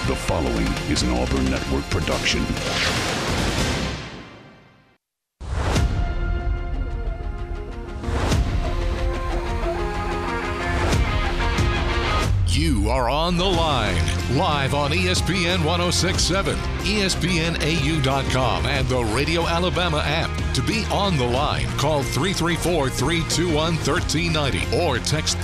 The following is an Auburn Network production. You are on the line, live on ESPN 1067, ESPNAU.com, and the Radio Alabama app. To be on the line, call 334-321-1390 or text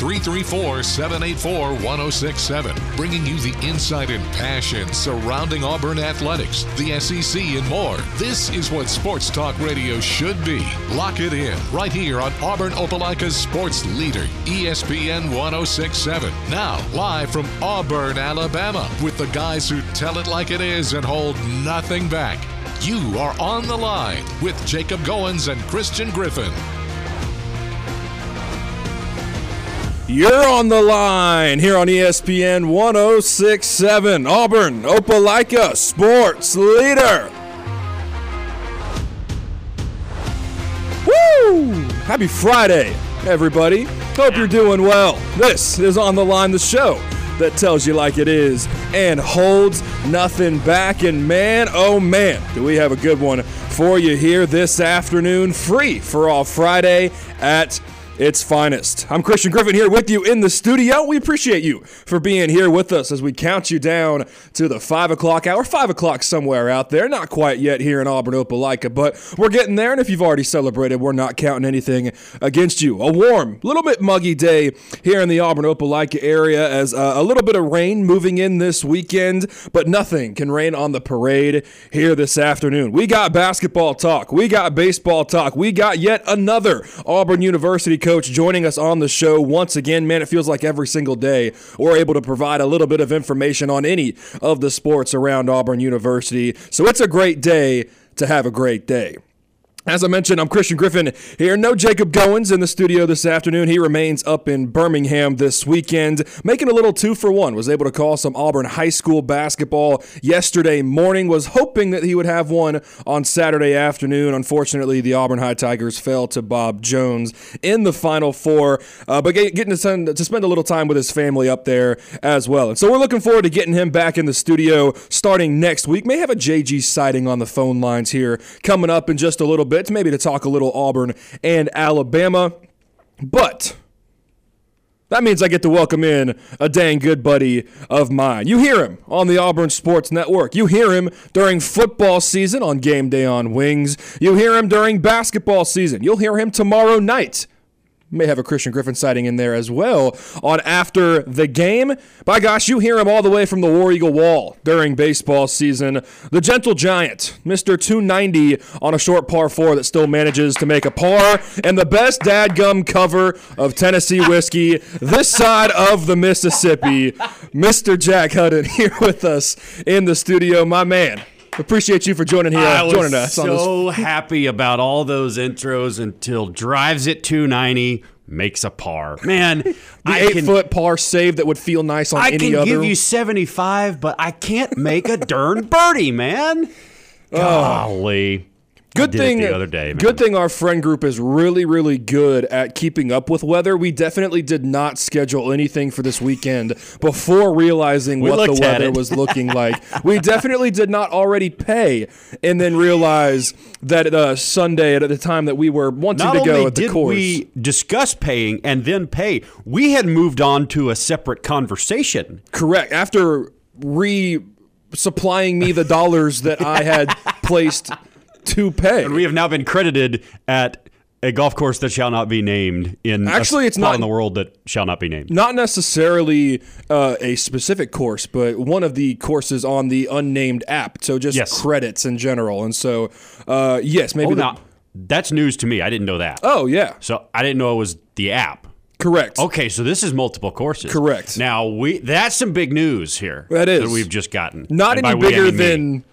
334-784-1067, bringing you the insight and passion surrounding Auburn athletics, the SEC, and more. This is what sports talk radio should be. Lock it in right here on Auburn Opelika's sports leader, ESPN 1067. Now, live from Auburn, Alabama, with the guys who tell it like it is and hold nothing back. You are on the line with Jacob Goins and Christian Griffin. You're on the line here on ESPN 1067, Auburn Opelika sports leader. Woo! Happy Friday, everybody. Hope you're doing well. This is On the Line, the show that tells you like it is and holds nothing back. And man, oh man, do we have a good one for you here this afternoon, free for all Friday at its finest. I'm Christian Griffin here with you in the studio. We appreciate you for being here with us as we count you down to the 5 o'clock hour, 5 o'clock somewhere out there. Not quite yet here in Auburn Opelika, but we're getting there. And if you've already celebrated, we're not counting anything against you. A warm, little bit muggy day here in the Auburn Opelika area as a little bit of rain moving in this weekend, but nothing can rain on the parade here this afternoon. We got basketball talk. We got baseball talk. We got yet another Auburn University coach joining us on the show once again. Man, it feels like every single day we're able to provide a little bit of information on any of the sports around Auburn University. So it's a great day to have a great day. As I mentioned, I'm Christian Griffin here. No Jacob Goins in the studio this afternoon. He remains up in Birmingham this weekend, making a little 2-for-1. Was able to call some Auburn high school basketball yesterday morning. Was hoping that he would have one on Saturday afternoon. Unfortunately, the Auburn High Tigers fell to Bob Jones in the Final Four, but getting to spend a little time with his family up there as well. And so we're looking forward to getting him back in the studio starting next week. May have a JG sighting on the phone lines here coming up in just a little bit, maybe to talk a little Auburn and Alabama. But that means I get to welcome in a dang good buddy of mine. You hear him on the Auburn Sports Network. You hear him during football season on Game Day on Wings. You hear him during basketball season. You'll hear him tomorrow night. May have a Christian Griffin sighting in there as well on After the Game. By gosh, you hear him all the way from the War Eagle Wall during baseball season. The gentle giant, Mr. 290 on a short par 4 that still manages to make a par. And the best dadgum cover of Tennessee whiskey this side of the Mississippi, Mr. Jack Hudden here with us in the studio. My man. Appreciate you for joining us. I was so happy about all those intros until drives it 290, makes a par. Man, the 8-foot par save that would feel nice on any other. I can give you 75, but I can't make a darn birdie, man. Golly. Good thing the other day, man. Good thing our friend group is really, really good at keeping up with weather. We definitely did not schedule anything for this weekend before realizing what the weather was looking like. We definitely did not already pay and then realize that Sunday at the time that we were wanting to go at the course. Not only did we discuss paying and then pay, we had moved on to a separate conversation. Correct. After resupplying me the dollars that I had placed to pay. And we have now been credited at a golf course that shall not be named in actually, it's not in the world that shall not be named. Not necessarily a specific course, but one of the courses on the unnamed app. So just credits in general. And so, yes, maybe. That's news to me. I didn't know that. Oh, yeah. So I didn't know it was the app. Correct. Okay, so this is multiple courses. Correct. Now, that's some big news here. That is. That we've just gotten. Not any bigger than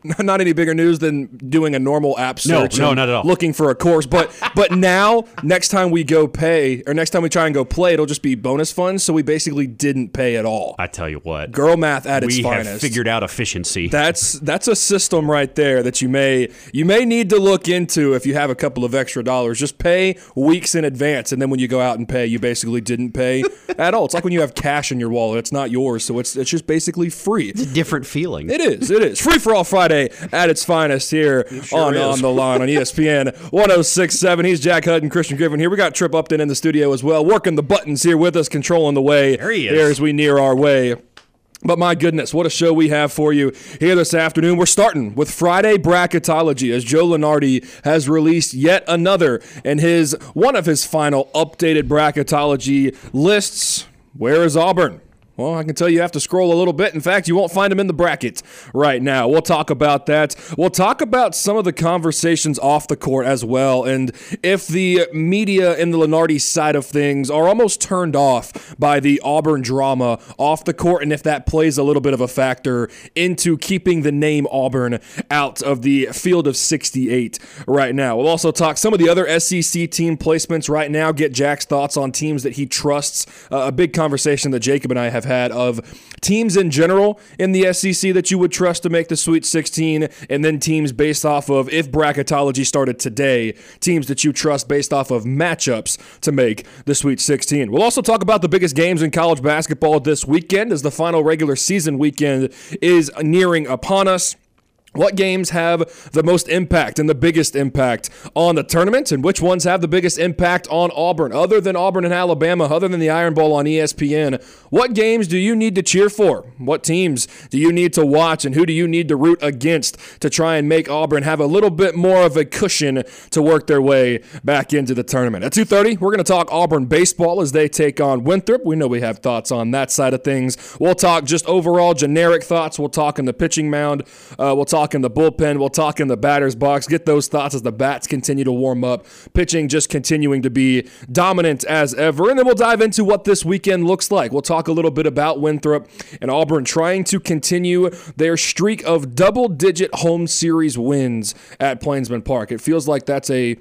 not any bigger news than doing a normal app search. No, not at all. Looking for a course, but now next time we go pay, or next time we try and go play, it'll just be bonus funds. So we basically didn't pay at all. I tell you what, girl math at its we finest. have figured out efficiency. That's a system right there that you may need to look into if you have a couple of extra dollars. Just pay weeks in advance, and then when you go out and pay, you basically didn't pay at all. It's like when you have cash in your wallet; it's not yours, so it's just basically free. It's a different feeling. It is free for all Friday at its finest here on the line on ESPN 106.7. He's Jack Hutton, Christian Griffin here. We got Trip Upton in the studio as well, working the buttons here with us, controlling the way there he is. Here as we near our way. But my goodness, what a show we have for you here this afternoon. We're starting with Friday bracketology as Joe Lunardi has released yet another in one of his final updated bracketology lists. Where is Auburn? Well, I can tell you have to scroll a little bit. In fact, you won't find them in the bracket right now. We'll talk about that. We'll talk about some of the conversations off the court as well, and if the media in the Lunardi side of things are almost turned off by the Auburn drama off the court, and if that plays a little bit of a factor into keeping the name Auburn out of the field of 68 right now. We'll also talk some of the other SEC team placements right now, get Jack's thoughts on teams that he trusts, a big conversation that Jacob and I have had of teams in general in the SEC that you would trust to make the Sweet 16, and then teams based off of, if bracketology started today, teams that you trust based off of matchups to make the Sweet 16. We'll also talk about the biggest games in college basketball this weekend as the final regular season weekend is nearing upon us. What games have the most impact and the biggest impact on the tournament, and which ones have the biggest impact on Auburn? Other than Auburn and Alabama, other than the Iron Bowl on ESPN, what games do you need to cheer for? What teams do you need to watch, and who do you need to root against to try and make Auburn have a little bit more of a cushion to work their way back into the tournament? At 2:30, we're going to talk Auburn baseball as they take on Winthrop. We know we have thoughts on that side of things. We'll talk just overall generic thoughts. We'll talk in the pitching mound. We'll talk in the bullpen. We'll talk in the batter's box. Get those thoughts as the bats continue to warm up. Pitching just continuing to be dominant as ever. And then we'll dive into what this weekend looks like. We'll talk a little bit about Winthrop and Auburn trying to continue their streak of double-digit home series wins at Plainsman Park. It feels like that's a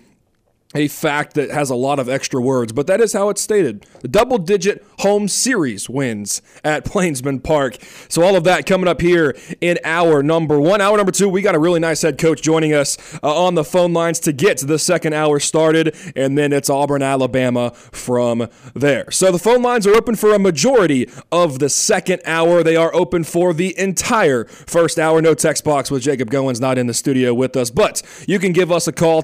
fact that has a lot of extra words, but that is how it's stated. The double-digit home series wins at Plainsman Park. So all of that coming up here in hour number one. Hour number two, we got a really nice head coach joining us on the phone lines to get the second hour started, and then it's Auburn, Alabama from there. So the phone lines are open for a majority of the second hour. They are open for the entire first hour. No text box with Jacob Goins not in the studio with us, but you can give us a call,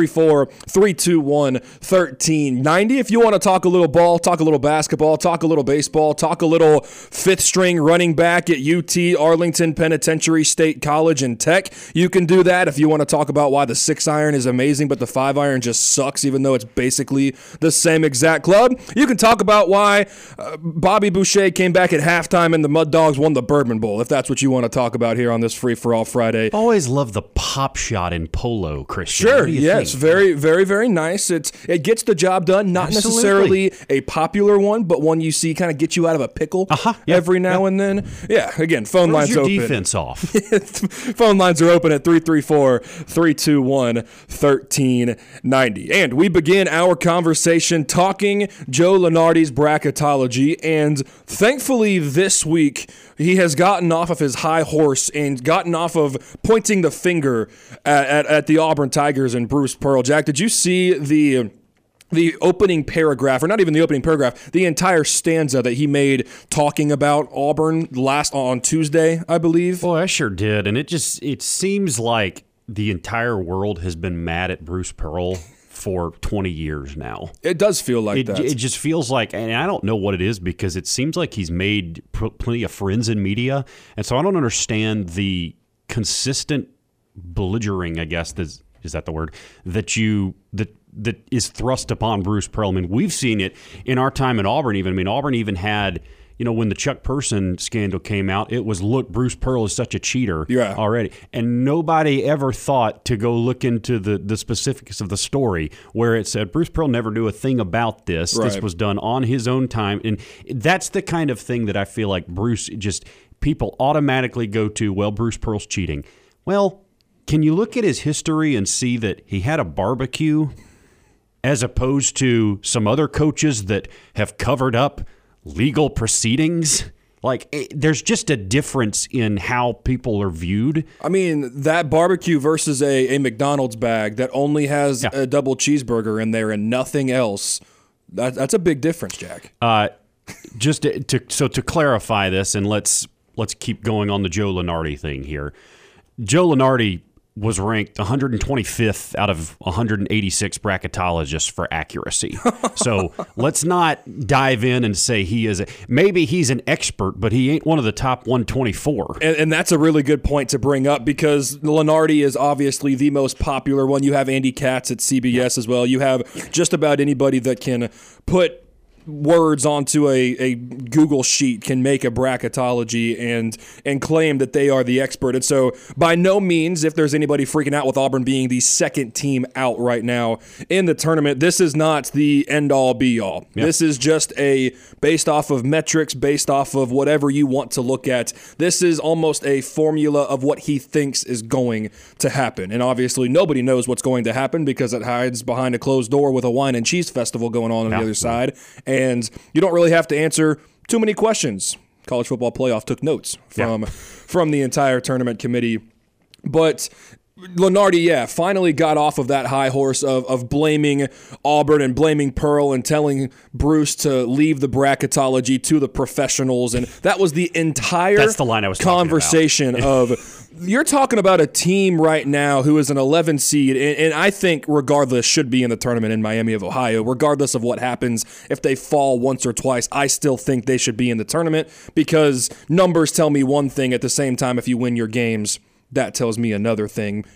334-321-1390. If you want to talk a little ball, talk a little basketball, talk a little baseball, talk a little fifth string running back at UT, Arlington Penitentiary State College and Tech, you can do that. If you want to talk about why the 6-iron is amazing but the 5-iron just sucks even though it's basically the same exact club, you can talk about why Bobby Boucher came back at halftime and the Mud Dogs won the Bourbon Bowl, if that's what you want to talk about here on this Free For All Friday. Always love the pop shot in polo, Christian. Sure, yes, very, very, very nice. It gets the job done. Not necessarily a popular one, but one you see kind of get you out of a pickle every now and then. Yeah, again, phone lines your open. Defense off. Phone lines are open at 334-321-1390. And we begin our conversation talking Joe Lunardi's bracketology, and thankfully this week he has gotten off of his high horse and gotten off of pointing the finger at the Auburn Tigers and Bruce Pearl. Jack, did you see the opening paragraph, or not even the opening paragraph, the entire stanza that he made talking about Auburn on Tuesday, I believe? Boy, I sure did. And it seems like the entire world has been mad at Bruce Pearl for 20 years now. It does feel like that. It just feels like, and I don't know what it is, because it seems like he's made plenty of friends in media. And so I don't understand the consistent belligerent, I guess, is that the word, that is thrust upon Bruce Pearl. I mean, we've seen it in our time in Auburn even. I mean, Auburn even had, when the Chuck Person scandal came out, it was, look, Bruce Pearl is such a cheater already. And nobody ever thought to go look into the specifics of the story where it said Bruce Pearl never knew a thing about this. Right. This was done on his own time. And that's the kind of thing that I feel like people automatically go to, well, Bruce Pearl's cheating. Well, can you look at his history and see that he had a barbecue as opposed to some other coaches that have covered up legal proceedings? Like, there's just a difference in how people are viewed. I mean, that barbecue versus a McDonald's bag that only has a double cheeseburger in there and nothing else, that's a big difference, Jack. Just to clarify this, and let's keep going on the Joe Lunardi thing here. Joe Lunardi was ranked 125th out of 186 bracketologists for accuracy. So let's not dive in and say maybe he's an expert, but he ain't one of the top 124. And that's a really good point to bring up because Lunardi is obviously the most popular one. You have Andy Katz at CBS as well. You have just about anybody that can put words onto a Google sheet can make a bracketology and claim that they are the expert. And so by no means, if there's anybody freaking out with Auburn being the second team out right now in the tournament, this is not the end-all be-all. Yep. This is just based off of metrics, based off of whatever you want to look at. This is almost a formula of what he thinks is going to happen. And obviously nobody knows what's going to happen because it hides behind a closed door with a wine and cheese festival going on the other side. And you don't really have to answer too many questions. College Football Playoff took notes from the entire tournament committee. But Lunardi, finally got off of that high horse of blaming Auburn and blaming Pearl and telling Bruce to leave the bracketology to the professionals. And that was the entire That's the line I was conversation of you're talking about a team right now who is an 11 seed, and I think regardless should be in the tournament in Miami of Ohio. Regardless of what happens, if they fall once or twice, I still think they should be in the tournament because numbers tell me one thing. At the same time, if you win your games, that tells me another thing.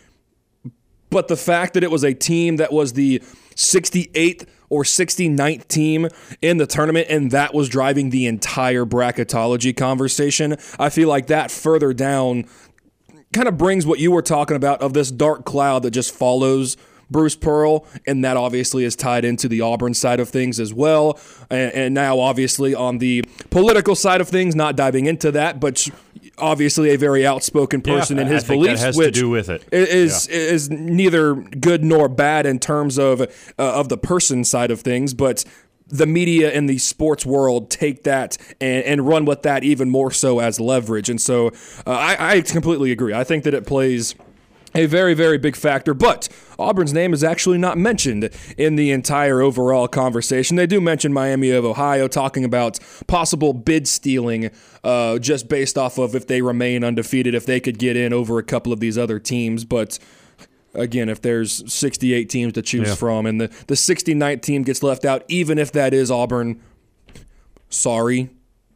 But the fact that it was a team that was the 68th or 69th team in the tournament, and that was driving the entire bracketology conversation, I feel like that further down kind of brings what you were talking about of this dark cloud that just follows Bruce Pearl, and that obviously is tied into the Auburn side of things as well. And now obviously on the political side of things, not diving into that, but obviously a very outspoken person in his beliefs, that has which to do with it. Is neither good nor bad in terms of the person side of things, but the media and the sports world take that and run with that even more so as leverage. And so I completely agree. I think that it plays a very, very big factor, but Auburn's name is actually not mentioned in the entire overall conversation. They do mention Miami of Ohio, talking about possible bid stealing just based off of if they remain undefeated, if they could get in over a couple of these other teams. But again, if there's 68 teams to choose from and the 69th team gets left out, even if that is Auburn, sorry.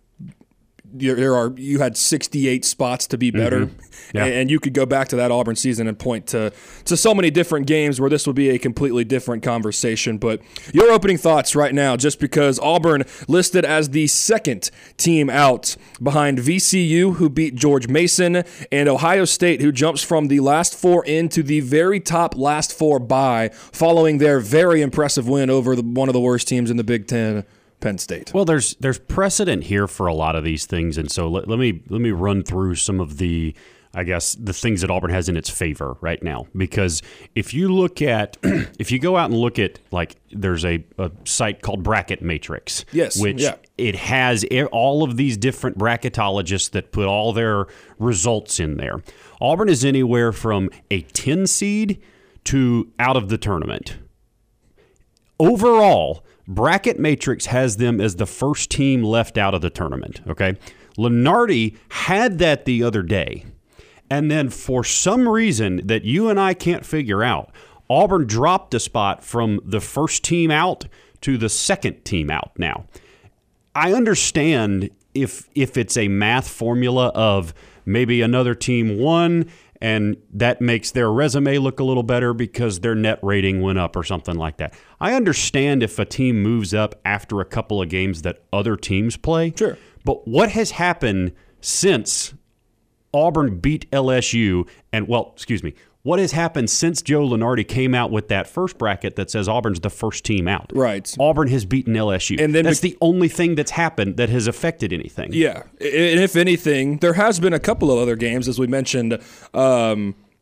You had 68 spots to be better, and you could go back to that Auburn season and point to so many different games where this would be a completely different conversation. But your opening thoughts right now, just because Auburn listed as the second team out behind VCU, who beat George Mason, and Ohio State, who jumps from the last four into the very top last four bye, following their very impressive win over one of the worst teams in the Big Ten, Penn State. Well, there's precedent here for a lot of these things, and so let me run through some of the things that Auburn has in its favor right now. Because if you go out and look at, like, there's a site called Bracket Matrix, it has all of these different bracketologists that put all their results in there. Auburn is anywhere from a 10 seed to out of the tournament. Overall, Bracket Matrix has them as the first team left out of the tournament, okay? Lunardi had that the other day, and then for some reason that you and I can't figure out, Auburn dropped a spot from the first team out to the second team out now. I understand if it's a math formula of maybe another team won, and that makes their resume look a little better because their net rating went up or something like that. I understand if a team moves up after a couple of games that other teams play. Sure. But what has happened since Auburn beat LSU what has happened since Joe Lunardi came out with that first bracket that says Auburn's the first team out? Right. Auburn has beaten LSU. And then that's the only thing that's happened that has affected anything. Yeah. And if anything, there has been a couple of other games, as we mentioned,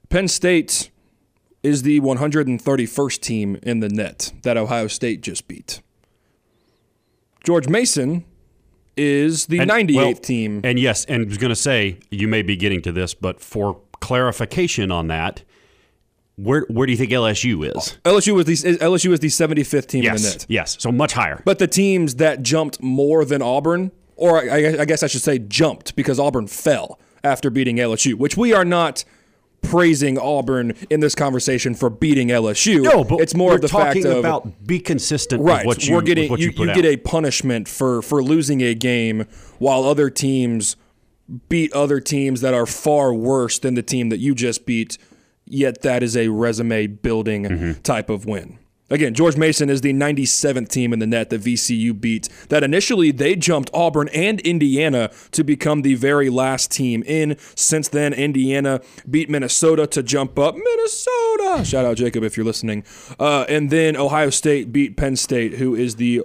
Penn State is the 131st team in the net that Ohio State just beat. George Mason is the 98th team. And yes, and I was going to say, you may be getting to this, but for clarification on that, where do you think LSU is? LSU is the 75th team in the net. Yes, so much higher. But the teams that jumped more than Auburn, or I guess I should say jumped, because Auburn fell after beating LSU, which we are not praising Auburn in this conversation for beating LSU. No, but it's more of the fact of talking about be consistent right. with what you, you get a punishment for losing a game while other teams beat other teams that are far worse than the team that you just beat, yet that is a resume building type of win. Again, George Mason is the 97th team in the net that VCU beat. That initially they jumped Auburn and Indiana to become the very last team in. Since then, Indiana beat Minnesota to jump up. Minnesota! Shout out, Jacob, if you're listening. And then Ohio State beat Penn State, who is the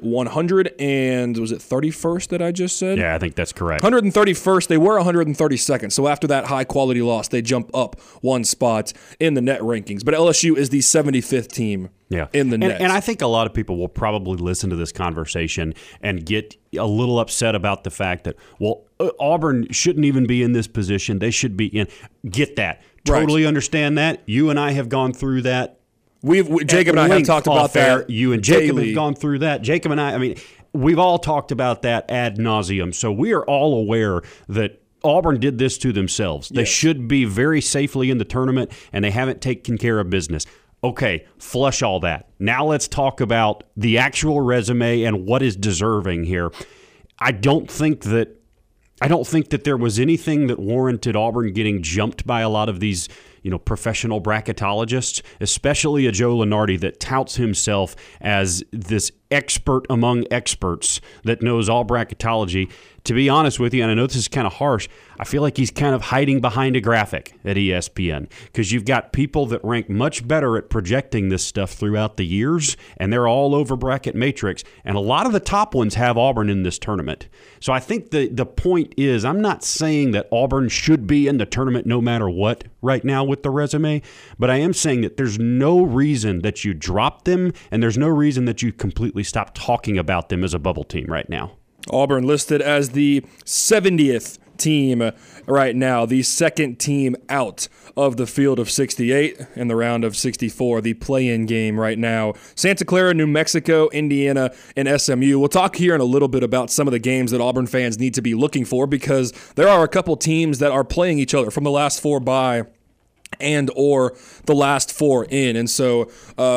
131st that I just said? Yeah, I think that's correct. 131st. They were 132nd. So after that high-quality loss, they jump up one spot in the net rankings. But LSU is the 75th team. Yeah. In the net. And I think a lot of people will probably listen to this conversation and get a little upset about the fact that, well, Auburn shouldn't even be in this position. They should be in. Get that. Totally understand that. You and I have gone through that. Jacob and I have talked about that. You and Jacob have gone through that. Jacob and I mean, we've all talked about that ad nauseum. So we are all aware that Auburn did this to themselves. They should be very safely in the tournament, and they haven't taken care of business. Okay, flush all that. Now let's talk about the actual resume and what is deserving here. I don't think that there was anything that warranted Auburn getting jumped by a lot of these, professional bracketologists, especially a Joe Lunardi that touts himself as this expert among experts that knows all bracketology. To be honest with you, and I know this is kind of harsh, I feel like he's kind of hiding behind a graphic at ESPN because you've got people that rank much better at projecting this stuff throughout the years, and they're all over Bracket Matrix, and a lot of the top ones have Auburn in this tournament. So I think the point is, I'm not saying that Auburn should be in the tournament no matter what right now with the resume, but I am saying that there's no reason that you drop them, and there's no reason that you completely stop talking about them as a bubble team right now. Auburn listed as the 70th team right now, the second team out of the field of 68 in the round of 64, the play-in game right now. Santa Clara, New Mexico, Indiana, and SMU. We'll talk here in a little bit about some of the games that Auburn fans need to be looking for because there are a couple teams that are playing each other from the last four by and or the last four in. And so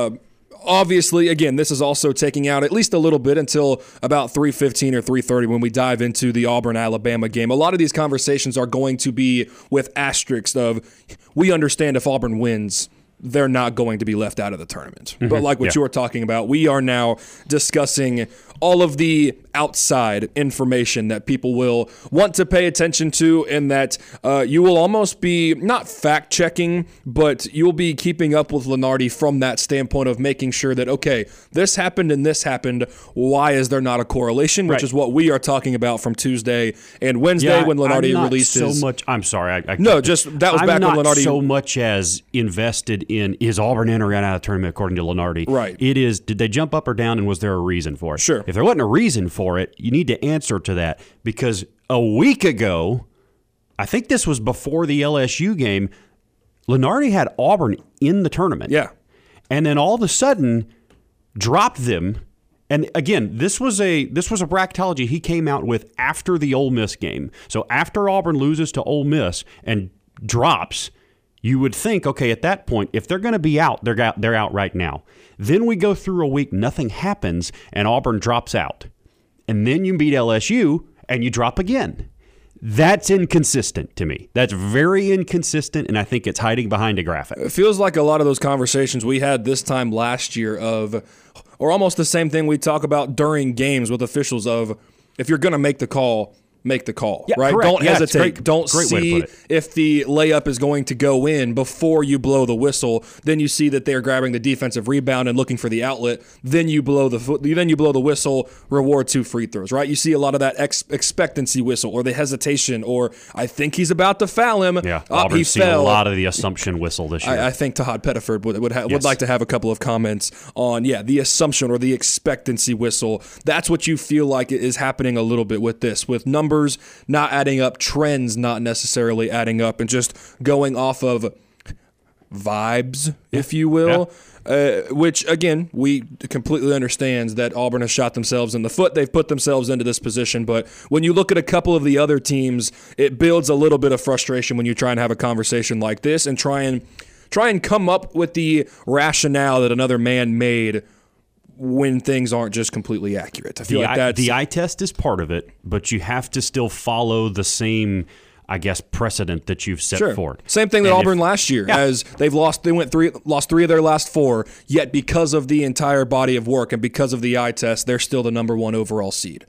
obviously, again, this is also taking out at least a little bit until about 3:15 or 3:30 when we dive into the Auburn-Alabama game. A lot of these conversations are going to be with asterisks of, we understand if Auburn wins, they're not going to be left out of the tournament. But like what you were talking about, we are now discussing all of the outside information that people will want to pay attention to, and that you will almost be not fact-checking, but you'll be keeping up with Lunardi from that standpoint of making sure that, okay, this happened and this happened. Why is there not a correlation? Which is what we are talking about from Tuesday and Wednesday when Lunardi released his... I'm sorry. That was back when Lunardi... I'm not so much as invested in, is Auburn in or out of the tournament according to Lunardi? Right. It is, did they jump up or down, and was there a reason for it? Sure. If there wasn't a reason for it, you need to answer to that, because a week ago, I think this was before the LSU game, Lunardi had Auburn in the tournament. Yeah. And then all of a sudden dropped them. And again, this was a bracketology he came out with after the Ole Miss game. So after Auburn loses to Ole Miss and drops, you would think, okay, at that point, if they're going to be out, they're out right now. Then we go through a week, nothing happens, and Auburn drops out. And then you beat LSU, and you drop again. That's inconsistent to me. That's very inconsistent, and I think it's hiding behind a graphic. It feels like a lot of those conversations we had this time last year or almost the same thing we talk about during games with officials of, if you're going to make the call, make the call, Yeah, right? correct. Don't Yeah, it's hesitate. great. Don't Great way to see put it. if the layup is going to go in before you blow the whistle. Then you see that they're grabbing the defensive rebound and looking for the outlet. Then you blow the whistle, reward 2 free throws, right? You see a lot of that expectancy whistle or the hesitation or I think he's about to foul him. Yeah, He Auburn's seen a fell. lot of the assumption whistle this year. I think Todd Pettiford would Yes. like to have a couple of comments on the assumption or the expectancy whistle. That's what you feel like is happening a little bit with this, with numbers not adding up, trends not necessarily adding up, and just going off of vibes, if you will. Which, again, we completely understand that Auburn has shot themselves in the foot. They've put themselves into this position. But when you look at a couple of the other teams, it builds a little bit of frustration when you try and have a conversation like this and try and come up with the rationale that another man made when things aren't just completely accurate. I feel like that's the eye test is part of it, but you have to still follow the same, I guess, precedent that you've set forward. Same thing that Auburn last year, as they lost 3 of their last 4, yet because of the entire body of work and because of the eye test, they're still the number 1 overall seed.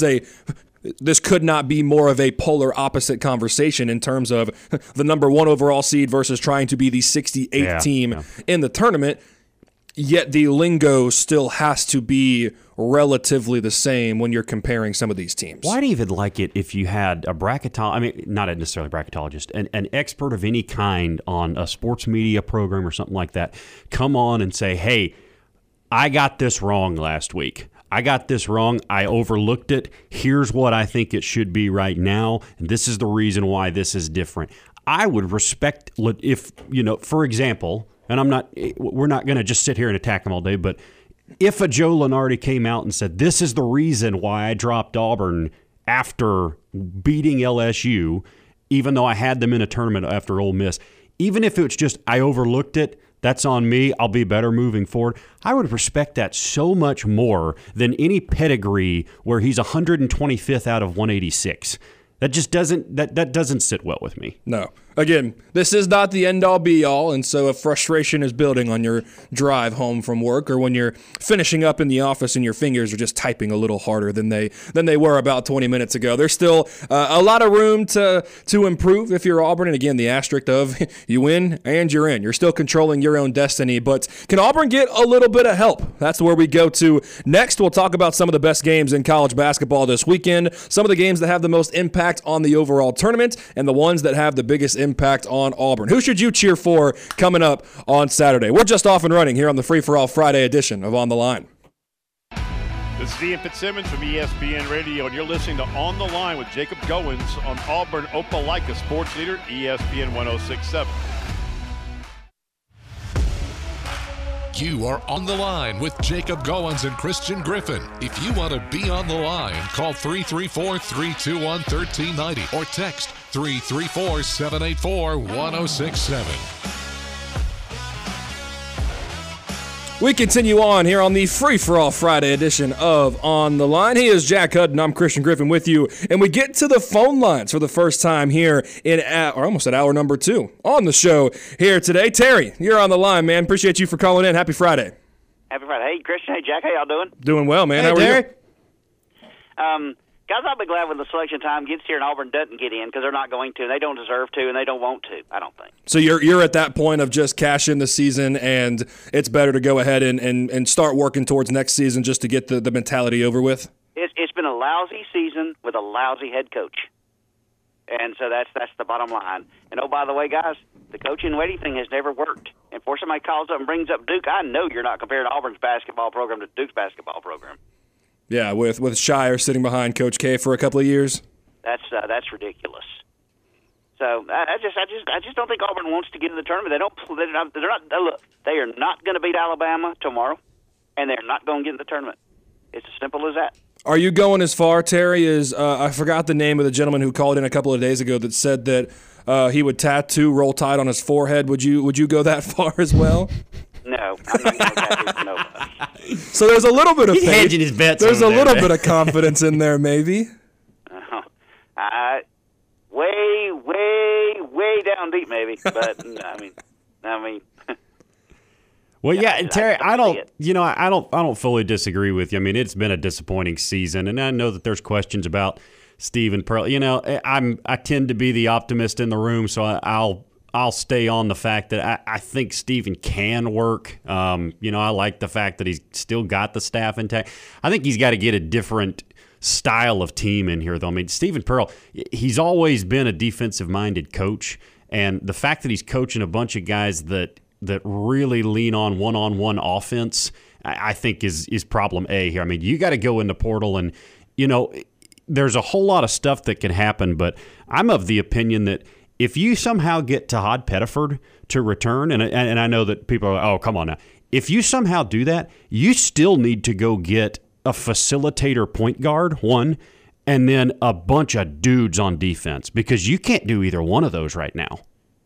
This could not be more of a polar opposite conversation in terms of the number 1 overall seed versus trying to be the 68th team in the tournament. Yet the lingo still has to be relatively the same when you're comparing some of these teams. Well, I'd even like it if you had a bracketologist, I mean, not necessarily a bracketologist, an expert of any kind on a sports media program or something like that, come on and say, hey, I got this wrong last week. I got this wrong. I overlooked it. Here's what I think it should be right now, and this is the reason why this is different. I would respect if, for example, and we're not going to just sit here and attack them all day, but if a Joe Lunardi came out and said, this is the reason why I dropped Auburn after beating LSU, even though I had them in a tournament after Ole Miss, even if it's just I overlooked it, that's on me, I'll be better moving forward, I would respect that so much more than any pedigree where he's 125th out of 186. That just doesn't sit well with me. No. Again, this is not the end-all, be-all, and so if frustration is building on your drive home from work or when you're finishing up in the office and your fingers are just typing a little harder than they were about 20 minutes ago, there's still a lot of room to improve if you're Auburn. And again, the asterisk of you win and you're in. You're still controlling your own destiny, but can Auburn get a little bit of help? That's where we go to next. We'll talk about some of the best games in college basketball this weekend, some of the games that have the most impact on the overall tournament, and the ones that have the biggest impact on Auburn. Who should you cheer for coming up on Saturday? We're just off and running here on the Free for All Friday edition of On the Line. This is Ian Fitzsimmons from ESPN Radio, and you're listening to On the Line with Jacob Goins on Auburn Opelika Sports Leader, ESPN 106.7. You are on the line with Jacob Goins and Christian Griffin. If you want to be on the line, call 334-321-1390 or text 334-784-1067. We continue on here on the Free for All Friday edition of On the Line. He is Jack Hudden. I'm Christian Griffin with you, and we get to the phone lines for the first time here in almost at hour number 2 on the show here today. Terry, you're on the line, man. Appreciate you for calling in. Happy Friday. Happy Friday. Hey, Christian. Hey, Jack. How y'all doing? Doing well, man. Hey, How are Terry. you? Guys, I'll be glad when the selection time gets here and Auburn doesn't get in because they're not going to, and they don't deserve to, and they don't want to, I don't think. So you're at that point of just cash in the season, and it's better to go ahead and start working towards next season just to get the mentality over with? It's been a lousy season with a lousy head coach. And so that's the bottom line. And, oh, by the way, guys, the coaching waiting thing has never worked. And before somebody calls up and brings up Duke, I know you're not comparing Auburn's basketball program to Duke's basketball program. Yeah, with Shire sitting behind Coach K for a couple of years. That's ridiculous. So I just don't think Auburn wants to get in the tournament. They're not. Look, they are not going to beat Alabama tomorrow, and they're not going to get in the tournament. It's as simple as that. Are you going as far, Terry, as I forgot the name of the gentleman who called in a couple of days ago that said that he would tattoo Roll Tide on his forehead? Would you go that far as well? No, I'm not going to tattoo nobody. So there's a little bit of He's faith. hedging his bets There's a over little there. bit of confidence in there, maybe. Way down deep, maybe. But I mean. Well, yeah, I Terry, don't I see don't, it. I don't fully disagree with you. I mean, it's been a disappointing season, and I know that there's questions about Stephen Pearl. I tend to be the optimist in the room, so I'll stay on the fact that I think Stephen can work. I like the fact that he's still got the staff intact. I think he's got to get a different style of team in here, though. I mean, Stephen Pearl, he's always been a defensive-minded coach, and the fact that he's coaching a bunch of guys that really lean on one-on-one offense, I think is problem A here. I mean, you got to go in the portal, and there's a whole lot of stuff that can happen, but I'm of the opinion that if you somehow get Todd Pettiford to return, and I know that people are, oh, come on now. If you somehow do that, you still need to go get a facilitator point guard, one, and then a bunch of dudes on defense, because you can't do either one of those right now.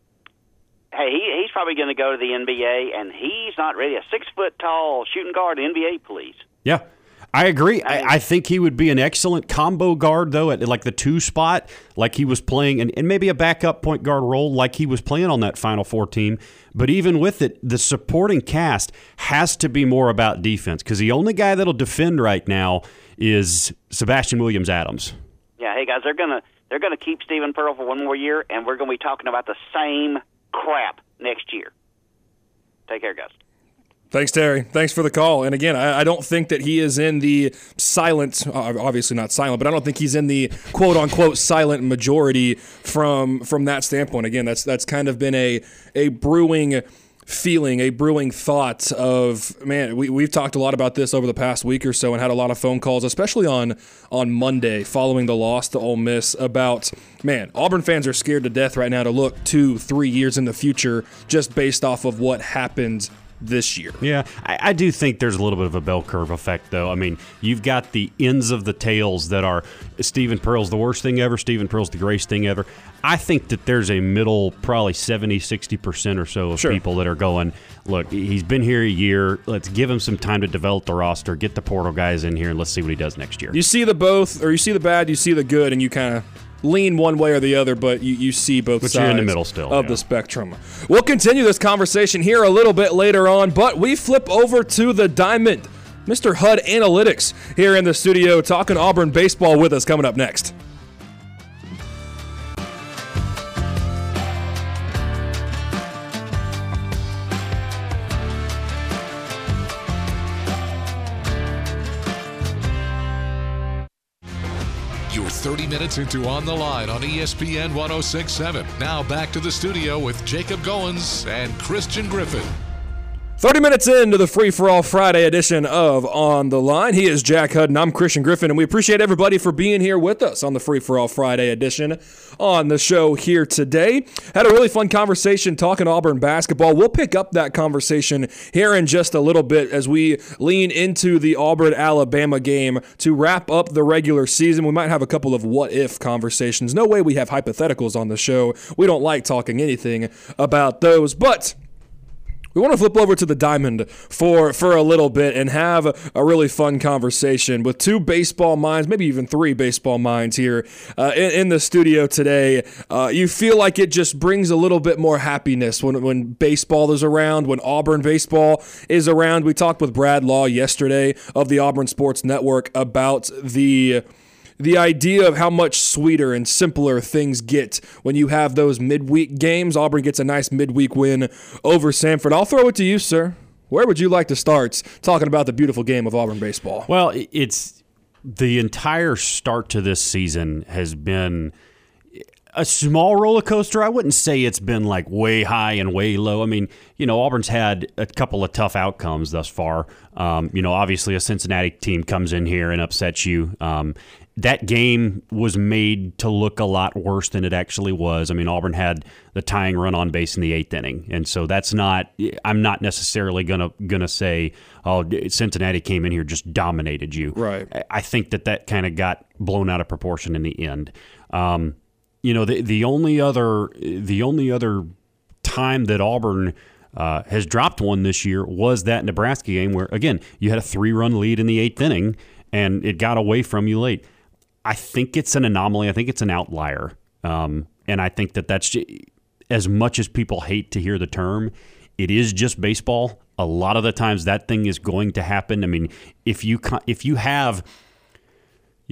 Hey, he's probably going to go to the NBA, and he's not ready. A 6-foot-tall shooting guard in the NBA, please. Yeah. I agree. I think he would be an excellent combo guard, though, at like the 2 spot, like he was playing, and maybe a backup point guard role like he was playing on that Final Four team. But even with it, the supporting cast has to be more about defense, because the only guy that'll defend right now is Sebastian Williams-Adams. Yeah, hey, guys, they're gonna keep Stephen Pearl for one more year, and we're going to be talking about the same crap next year. Take care, guys. Thanks, Terry. Thanks for the call. And again, I don't think that he is in the silent, obviously not silent, but I don't think he's in the quote-unquote silent majority from that standpoint. Again, that's kind of been a brewing feeling, a brewing thought of, man, we've talked a lot about this over the past week or so and had a lot of phone calls, especially on Monday following the loss to Ole Miss, about, man, Auburn fans are scared to death right now to look 2-3 years in the future just based off of what happened this year. Yeah, I do think there's a little bit of a bell curve effect, though. I mean, you've got the ends of the tails that are Stephen Pearl's the worst thing ever, Stephen Pearl's the greatest thing ever. I think that there's a middle, probably 70-60% or so of people that are going, look, he's been here a year. Let's give him some time to develop the roster, get the portal guys in here, and let's see what he does next year. You see the both, or you see the bad, you see the good, and you kind of lean one way or the other, but you see both sides you're in the middle still, of the spectrum. We'll continue this conversation here a little bit later on, but we flip over to the Diamond. Mr. HUD Analytics here in the studio talking Auburn baseball with us coming up next. You're 30 minutes into On the Line on ESPN 106.7. Now back to the studio with Jacob Goins and Christian Griffin. 30 minutes into the Free-for-All Friday edition of On the Line. He is Jack Hudden. I'm Christian Griffin, and we appreciate everybody for being here with us on the Free-for-All Friday edition on the show here today. Had a really fun conversation talking Auburn basketball. We'll pick up that conversation here in just a little bit as we lean into the Auburn-Alabama game to wrap up the regular season. We might have a couple of what-if conversations. No way we have hypotheticals on the show. We don't like talking anything about those, but we want to flip over to the Diamond for a little bit and have a really fun conversation with 2 baseball minds, maybe even 3 baseball minds here in the studio today. You feel like it just brings a little bit more happiness when baseball is around, when Auburn baseball is around. We talked with Brad Law yesterday of the Auburn Sports Network about the idea of how much sweeter and simpler things get when you have those midweek games. Auburn gets a nice midweek win over Samford. I'll throw it to you, sir. Where would you like to start talking about the beautiful game of Auburn baseball? Well, it's the entire start to this season has been a small roller coaster. I wouldn't say it's been like way high and way low. I mean, Auburn's had a couple of tough outcomes thus far. Obviously a Cincinnati team comes in here and upsets you. That game was made to look a lot worse than it actually was. I mean, Auburn had the tying run on base in the 8th inning, and so I'm not necessarily gonna say, oh, Cincinnati came in here just dominated you. Right. I think that kind of got blown out of proportion in the end. The only other time that Auburn has dropped one this year was that Nebraska game where, again, you had a 3-run lead in the 8th inning and it got away from you late. I think it's an anomaly. I think it's an outlier. And I think that's just, as much as people hate to hear the term, it is just baseball. A lot of the times that thing is going to happen. I mean, if you have,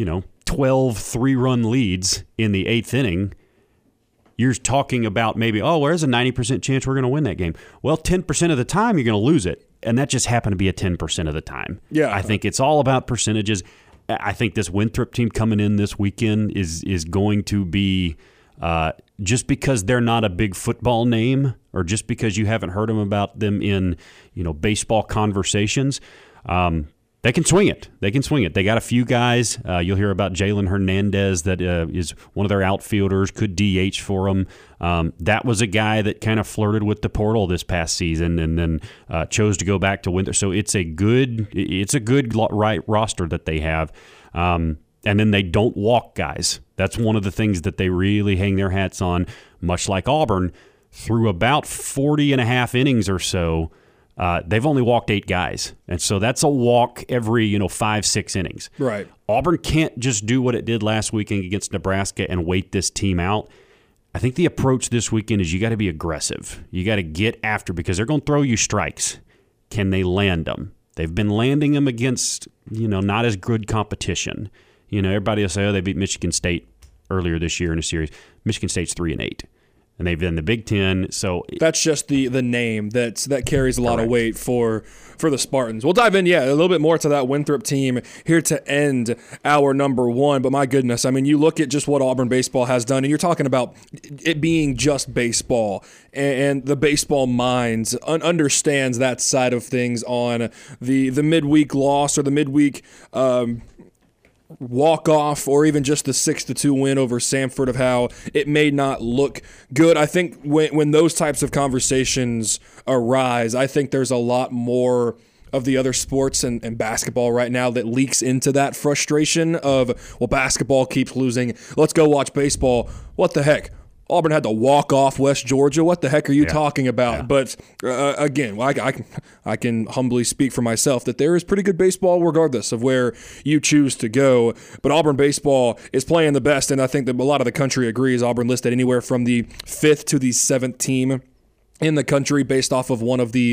12 3-run leads in the 8th inning, you're talking about maybe, there's a 90% chance we're going to win that game. Well, 10% of the time you're going to lose it, and that just happened to be a 10% of the time. Yeah. I think it's all about percentages. I think this Winthrop team coming in this weekend is going to be just because they're not a big football name, or just because you haven't heard about them in baseball conversations. They can swing it. They got a few guys. You'll hear about Jalen Hernandez that is one of their outfielders, could DH for them. That was a guy that kind of flirted with the portal this past season and then chose to go back to Winthrop. So it's a good roster that they have. And then they don't walk guys. That's one of the things that they really hang their hats on, much like Auburn. Through about 40 and a half innings or so, they've only walked 8 guys. And so that's a walk every 5-6 innings. Right. Auburn can't just do what it did last weekend against Nebraska and wait this team out. I think the approach this weekend is you got to be aggressive. You got to get after, because they're going to throw you strikes. Can they land them? They've been landing them against not as good competition. Everybody will say, they beat Michigan State earlier this year in a series. Michigan State's 3-8. And they've been in the Big Ten, so that's just the name that carries a lot of weight for the Spartans. We'll dive in, a little bit more to that Winthrop team here to end our number 1. But my goodness, I mean, you look at just what Auburn baseball has done, and you're talking about it being just baseball, and the baseball minds understands that side of things on the midweek loss or the midweek walk-off, or even just the 6-2 win over Samford, of how it may not look good. I think when those types of conversations arise, I think there's a lot more of the other sports and basketball right now that leaks into that frustration of, basketball keeps losing. Let's go watch baseball. What the heck? Auburn had to walk off West Georgia. What the heck are you talking about? Yeah. But again, I can humbly speak for myself that there is pretty good baseball regardless of where you choose to go. But Auburn baseball is playing the best, and I think that a lot of the country agrees. Auburn listed anywhere from the 5th to the 7th team in the country based off of one of the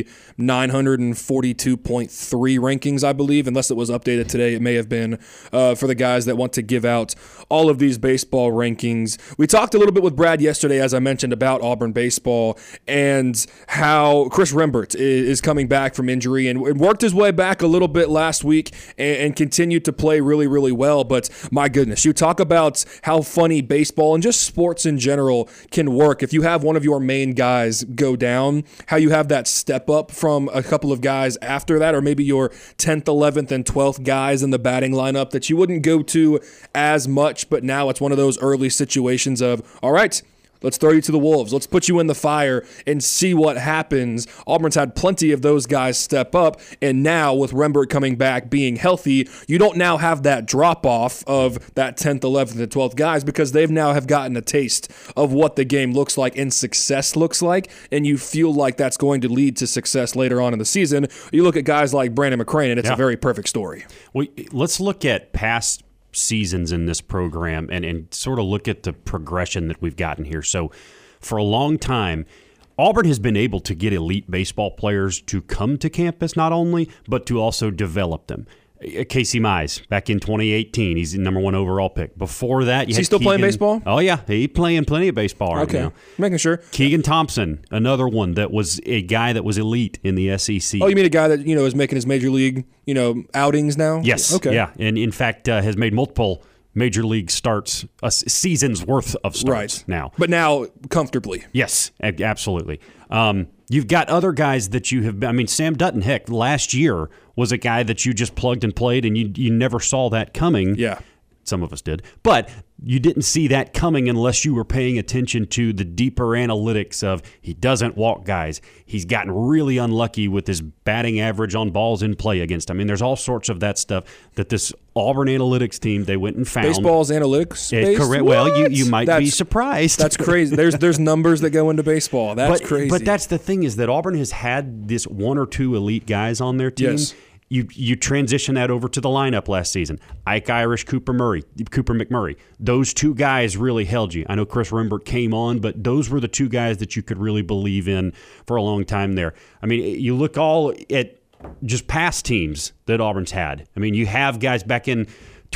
942.3 rankings, I believe. Unless it was updated today, it may have been for the guys that want to give out all of these baseball rankings. We talked a little bit with Brad yesterday, as I mentioned, about Auburn baseball and how Chris Rembert is coming back from injury and worked his way back a little bit last week and continued to play really, really well. But my goodness, you talk about how funny baseball and just sports in general can work if you have one of your main guys go down, how you have that step up from a couple of guys after that, or maybe your 10th, 11th, and 12th guys in the batting lineup that you wouldn't go to as much, but now it's one of those early situations of, all right, let's throw you to the wolves. Let's put you in the fire and see what happens. Auburn's had plenty of those guys step up, and now with Rembert coming back, being healthy, you don't now have that drop-off of that 10th, 11th, and 12th guys, because they've now have gotten a taste of what the game looks like and success looks like, and you feel like that's going to lead to success later on in the season. You look at guys like Brandon McCrane, and it's a very perfect story. Well, let's look at past seasons in this program and sort of look at the progression that we've gotten here. So for a long time, Auburn has been able to get elite baseball players to come to campus not only, but to also develop them. Casey Mize, back in 2018, he's the number 1 overall pick. Before that, is he still playing baseball? Oh, yeah. He's playing plenty of baseball right now. Making sure. Keegan Thompson, another one that was a guy that was elite in the SEC. Oh, you mean a guy that, is making his major league, outings now? Yes. Okay. Yeah. And in fact, has made multiple major league starts, a season's worth of starts now. But now comfortably. Yes, absolutely. You've got other guys that you have. I mean, Sam Dutton, heck, last year was a guy that you just plugged and played, and you never saw that coming. Yeah. Some of us did. But you didn't see that coming unless you were paying attention to the deeper analytics of he doesn't walk guys. He's gotten really unlucky with his batting average on balls in play against him. I mean, there's all sorts of that stuff that this Auburn analytics team, they went and found. Baseball's analytics based? Correct. Well, you might be surprised. That's crazy. There's numbers that go into baseball. That's crazy. But that's the thing, is that Auburn has had this 1 or 2 elite guys on their team. Yes. You transition that over to the lineup last season. Ike Irish, Cooper McMurray. Those 2 guys really held you. I know Chris Rembert came on, but those were the 2 guys that you could really believe in for a long time there. I mean, you look all at just past teams that Auburn's had. I mean, you have guys back in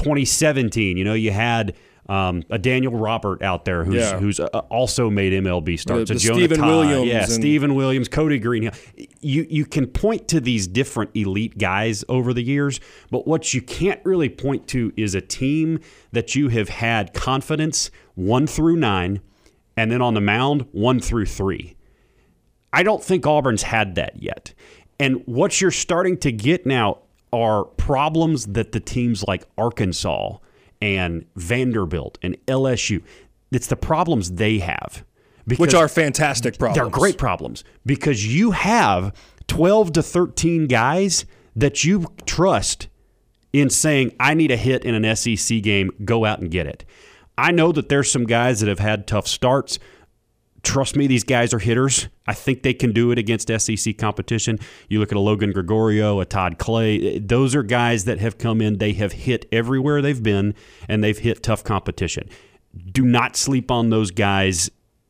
2017, you had a Daniel Robert out there who's also made MLB starts. The Stephen Williams. Stephen Williams, Cody Greenhill. You can point to these different elite guys over the years, but what you can't really point to is a team that you have had confidence 1 through 9, and then on the mound 1 through 3. I don't think Auburn's had that yet. And what you're starting to get now are problems that the teams like Arkansas and Vanderbilt and LSU, it's the problems they have. Which are fantastic problems. They're great problems because you have 12 to 13 guys that you trust in saying, I need a hit in an SEC game, go out and get it. I know that there's some guys that have had tough starts. Trust me, these guys are hitters. I think they can do it against SEC competition. You look at a Logan Gregorio, a Todd Clay. Those are guys that have come in. They have hit everywhere they've been, and they've hit tough competition. Do not sleep on those guys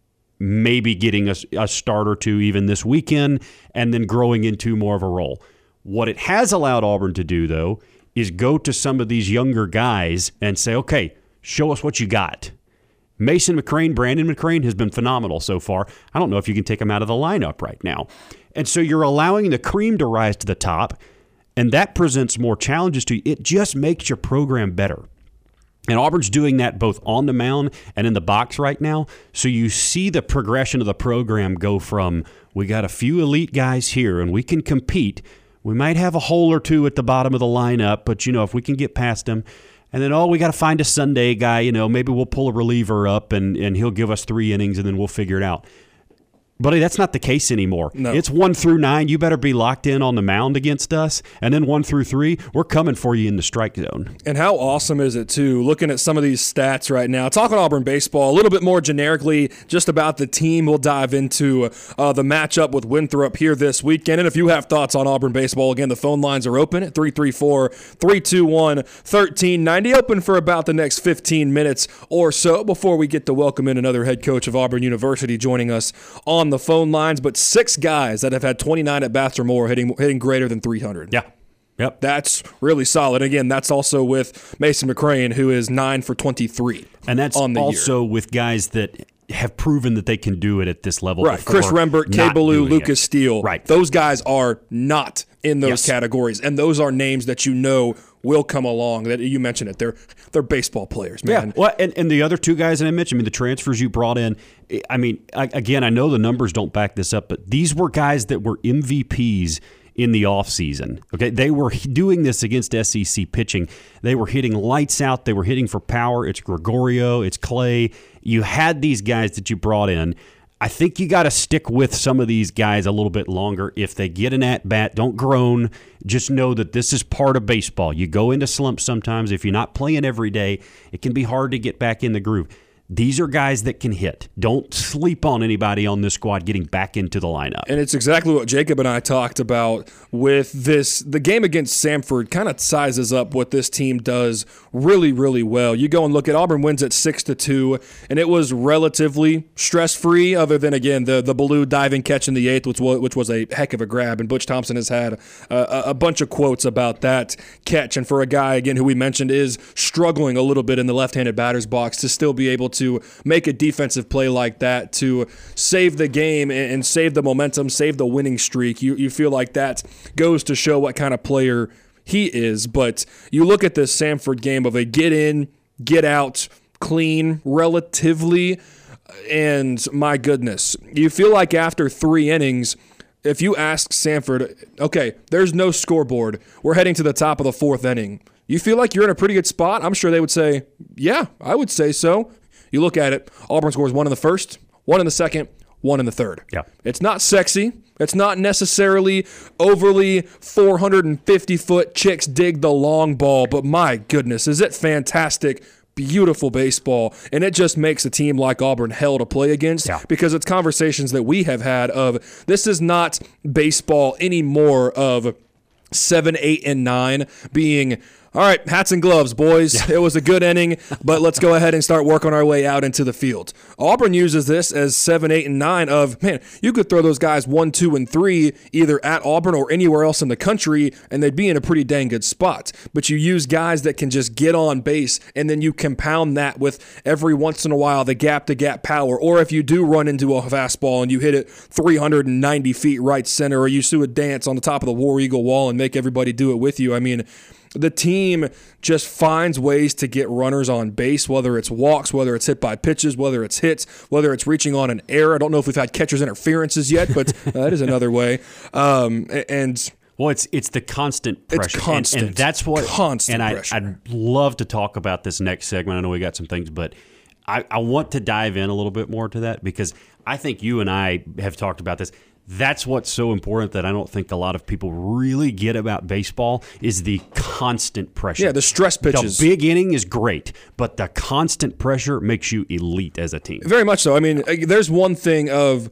maybe getting a start or two even this weekend and then growing into more of a role. What it has allowed Auburn to do, though, is go to some of these younger guys and say, okay, show us what you got. Mason McCrane, Brandon McCrane has been phenomenal so far. I don't know if you can take him out of the lineup right now. And so you're allowing the cream to rise to the top, and that presents more challenges to you. It just makes your program better. And Auburn's doing that both on the mound and in the box right now. So you see the progression of the program go from, we got a few elite guys here and we can compete. We might have a hole or two at the bottom of the lineup, but, if we can get past them. And then, we got to find a Sunday guy, maybe we'll pull a reliever up and he'll give us 3 innings and then we'll figure it out. Buddy, that's not the case anymore. No. It's 1 through 9. You better be locked in on the mound against us. And then 1 through 3, we're coming for you in the strike zone. And how awesome is it, too, looking at some of these stats right now. Talking Auburn baseball, a little bit more generically just about the team. We'll dive into the matchup with Winthrop here this weekend. And if you have thoughts on Auburn baseball, again, the phone lines are open at 334-321-1390. Open for about the next 15 minutes or so before we get to welcome in another head coach of Auburn University joining us on the phone lines, but 6 guys that have had 29 at-bats or more hitting greater than 300. Yeah. Yep. That's really solid. Again, that's also with Mason McCrane, who is 9 for 23. And that's on the also year. With guys that have proven that they can do it at this level. Right. Chris Rembert, Kay Ballou, Lucas Steele. Right. Those guys are not in those categories. And those are names that will come along. That you mentioned it. They're baseball players, man. Yeah. Well, and the other 2 guys that I mentioned, the transfers you brought in, again, I know the numbers don't back this up, but these were guys that were MVPs in the offseason. Okay, they were doing this against SEC pitching. They were hitting lights out. They were hitting for power. It's Gregorio. It's Clay. You had these guys that you brought in. I think you got to stick with some of these guys a little bit longer. If they get an at-bat, don't groan. Just know that this is part of baseball. You go into slumps sometimes. If you're not playing every day, it can be hard to get back in the groove. These are guys that can hit. Don't sleep on anybody on this squad getting back into the lineup. And it's exactly what Jacob and I talked about with this. The game against Samford kind of sizes up what this team does really, really well. You go and look at Auburn wins at 6-2, and it was relatively stress-free other than, again, the Ballou diving catch in the 8th, which was a heck of a grab. And Butch Thompson has had a bunch of quotes about that catch. And for a guy, again, who we mentioned is struggling a little bit in the left-handed batter's box to still be able to make a defensive play like that to save the game and save the momentum, save the winning streak. You feel like that goes to show what kind of player he is. But you look at this Samford game of a get in, get out, clean, relatively, and my goodness, you feel like after 3 innings, if you ask Samford, okay, there's no scoreboard, we're heading to the top of the 4th inning, you feel like you're in a pretty good spot? I'm sure they would say, yeah, I would say so. You look at it, Auburn scores 1 in the 1st, 1 in the 2nd, 1 in the 3rd. Yeah. It's not sexy. It's not necessarily overly 450-foot chicks dig the long ball, but my goodness, is it fantastic, beautiful baseball, and it just makes a team like Auburn hell to play against because it's conversations that we have had of this is not baseball anymore of 7, 8, and 9 being All right, hats and gloves, boys. It was a good inning, but let's go ahead and start working our way out into the field. Auburn uses this as 7, 8, and 9 of, man, you could throw those guys 1, 2, and 3 either at Auburn or anywhere else in the country, and they'd be in a pretty dang good spot. But you use guys that can just get on base, and then you compound that with every once in a while the gap-to-gap power. Or if you do run into a fastball and you hit it 390 feet right center, or you do a dance on the top of the War Eagle wall and make everybody do it with you, I mean, the team just finds ways to get runners on base, whether it's walks, whether it's hit by pitches, whether it's hits, whether it's reaching on an error. I don't know if we've had catcher's interferences yet, but that is another way. Well, it's the constant pressure. It's constant. And that's what constant pressure. I'd love to talk about this next segment. I know we got some things, but I want to dive in a little bit more to that because I think you and I have talked about this. That's what's so important that I don't think a lot of people really get about baseball is the constant pressure. Yeah, the stress pitches. The big inning is great, but the constant pressure makes you elite as a team. Very much so. I mean, there's one thing of,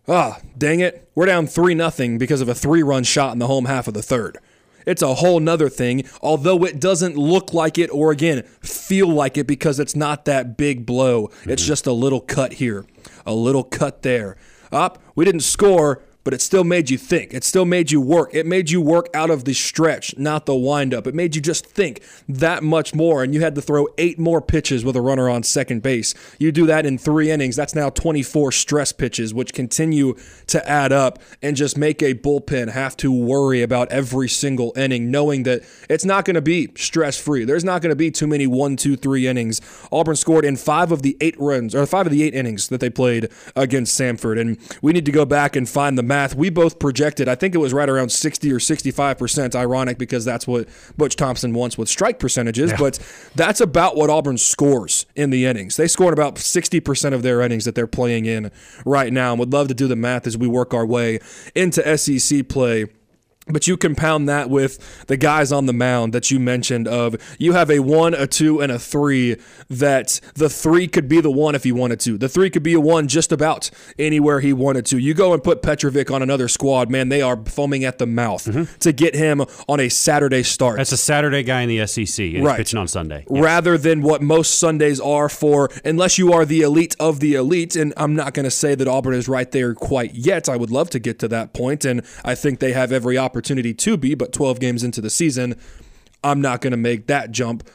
dang it, we're down 3-0 because of a 3-run shot in the home half of the third. It's a whole nother thing, although it doesn't look like it or, again, feel like it because it's not that big blow. It's just a little cut here, a little cut there. We didn't score, but it still made you think. It still made you work. It made you work out of the stretch, not the windup. It made you just think that much more, and you had to throw 8 more pitches with a runner on second base. You do that in 3 innings. That's now 24 stress pitches, which continue to add up and just make a bullpen have to worry about every single inning, knowing that it's not going to be stress-free. There's not going to be too many 1, 2, 3 innings. Auburn scored in 5 of the 8 innings that they played against Samford, and we need to go back and find the math. We both projected, I think it was right around 60 or 65%, ironic because that's what Butch Thompson wants with strike percentages, but that's about what Auburn scores in the innings. They scored about 60% of their innings that they're playing in right now, and would love to do the math as we work our way into SEC play. But you compound that with the guys on the mound that you mentioned of you have a 1, a 2, and a 3 that the 3 could be the 1 if he wanted to. The 3 could be a 1 just about anywhere he wanted to. You go and put Petrovic on another squad, man, they are foaming at the mouth to get him on a Saturday start. That's a Saturday guy in the SEC, and he's pitching on Sunday. Yeah. Rather than what most Sundays are for, unless you are the elite of the elite, and I'm not going to say that Auburn is right there quite yet. I would love to get to that point, and I think they have every opportunity to be, but 12 games into the season, I'm not going to make that jump.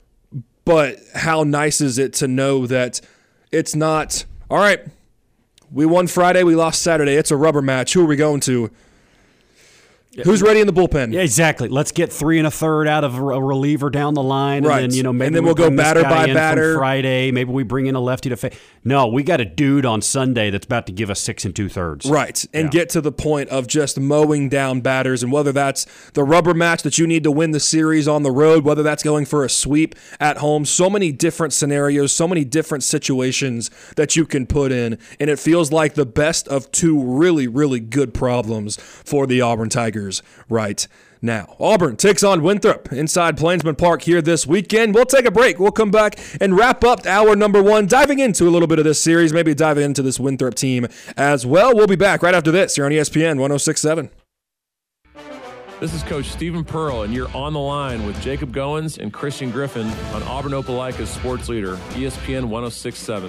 But how nice is it to know that it's not, all right, we won Friday, we lost Saturday, it's a rubber match. Who are we going to? Who's ready in the bullpen? Yeah, exactly. Let's get 3 1/3 out of a reliever down the line, and then maybe we'll go batter by batter. Friday, maybe we bring in a lefty to face. No, we got a dude on Sunday that's about to give us 6 2/3. Right, and get to the point of just mowing down batters, and whether that's the rubber match that you need to win the series on the road, whether that's going for a sweep at home, so many different scenarios, so many different situations that you can put in, and it feels like the best of 2 really, really good problems for the Auburn Tigers right now. Auburn takes on Winthrop inside Plainsman Park here this weekend. We'll take a break. We'll come back and wrap up hour number 1, diving into a little bit of this series, maybe diving into this Winthrop team as well. We'll be back right after this here on ESPN 106.7. This is Coach Stephen Pearl, and you're on the line with Jacob Goins and Christian Griffin on Auburn Opelika's Sports Leader, ESPN 106.7.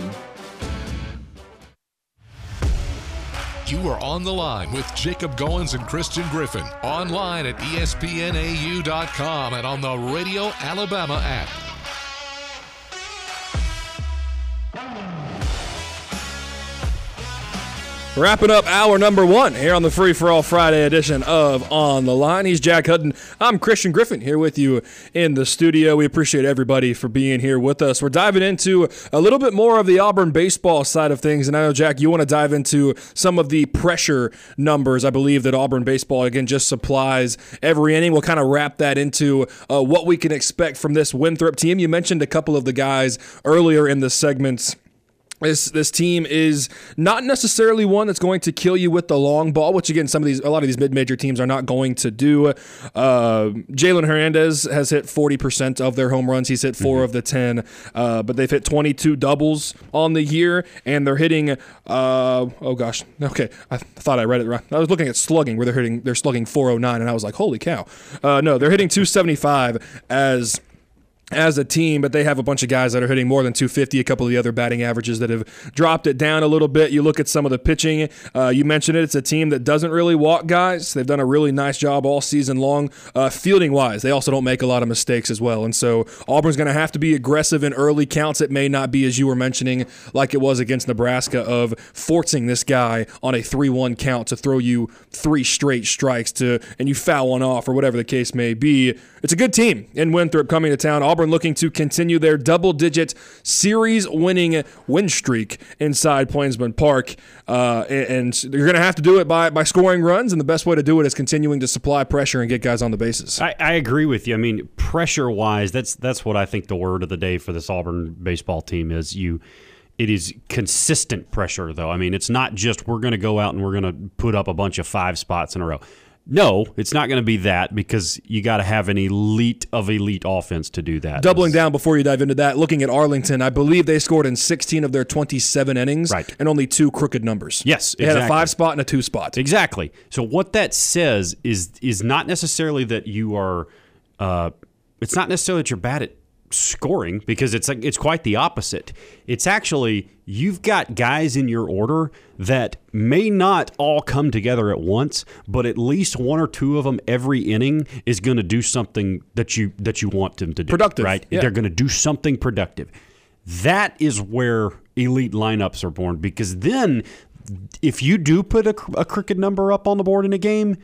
You are on the line with Jacob Goins and Christian Griffin. Online at ESPNAU.com and on the Radio Alabama app. Wrapping up hour number 1 here on the Free For All Friday edition of On the Line. He's Jack Hutton. I'm Christian Griffin here with you in the studio. We appreciate everybody for being here with us. We're diving into a little bit more of the Auburn baseball side of things. And I know, Jack, you want to dive into some of the pressure numbers. I believe that Auburn baseball, again, just supplies every inning. We'll kind of wrap that into what we can expect from this Winthrop team. You mentioned a couple of the guys earlier in the segments This team is not necessarily one that's going to kill you with the long ball, which again, a lot of these mid-major teams are not going to do. Jalen Hernandez has hit 40% of their home runs. He's hit 4 of the 10, but they've hit 22 doubles on the year, and they're hitting. I thought I read it wrong. I was looking at slugging, where they're slugging 409, and I was like, holy cow! No, they're hitting 275 as a team, but they have a bunch of guys that are hitting more than 250, a couple of the other batting averages that have dropped it down a little bit. You look at some of the pitching, you mentioned it, it's a team that doesn't really walk guys. They've done a really nice job all season long. Fielding-wise, they also don't make a lot of mistakes as well, and so Auburn's going to have to be aggressive in early counts. It may not be, as you were mentioning, like it was against Nebraska, of forcing this guy on a 3-1 count to throw you 3 straight strikes and you foul one off or whatever the case may be. It's a good team in Winthrop coming to town. Auburn looking to continue their double-digit series-winning win streak inside Plainsman Park, and you're going to have to do it by scoring runs, and the best way to do it is continuing to supply pressure and get guys on the bases. I agree with you. I mean, pressure-wise, that's what I think the word of the day for this Auburn baseball team is. It is consistent pressure, though. I mean, it's not just we're going to go out and we're going to put up a bunch of 5 spots in a row. No, it's not going to be that, because you got to have an elite offense to do that. Doubling down before you dive into that, looking at Arlington, I believe they scored in 16 of their 27 innings, right, and only 2 crooked numbers. Yes, they had a 5 spot and a 2 spot. Exactly. So what that says is not necessarily that you are. It's not necessarily that you're bad at scoring, because it's quite the opposite. It's actually you've got guys in your order that may not all come together at once, but at least 1 or 2 of them every inning is going to do something that you want them to do. Productive, right? Yeah. They're going to do something productive. That is where elite lineups are born, because then if you do put a crooked number up on the board in a game,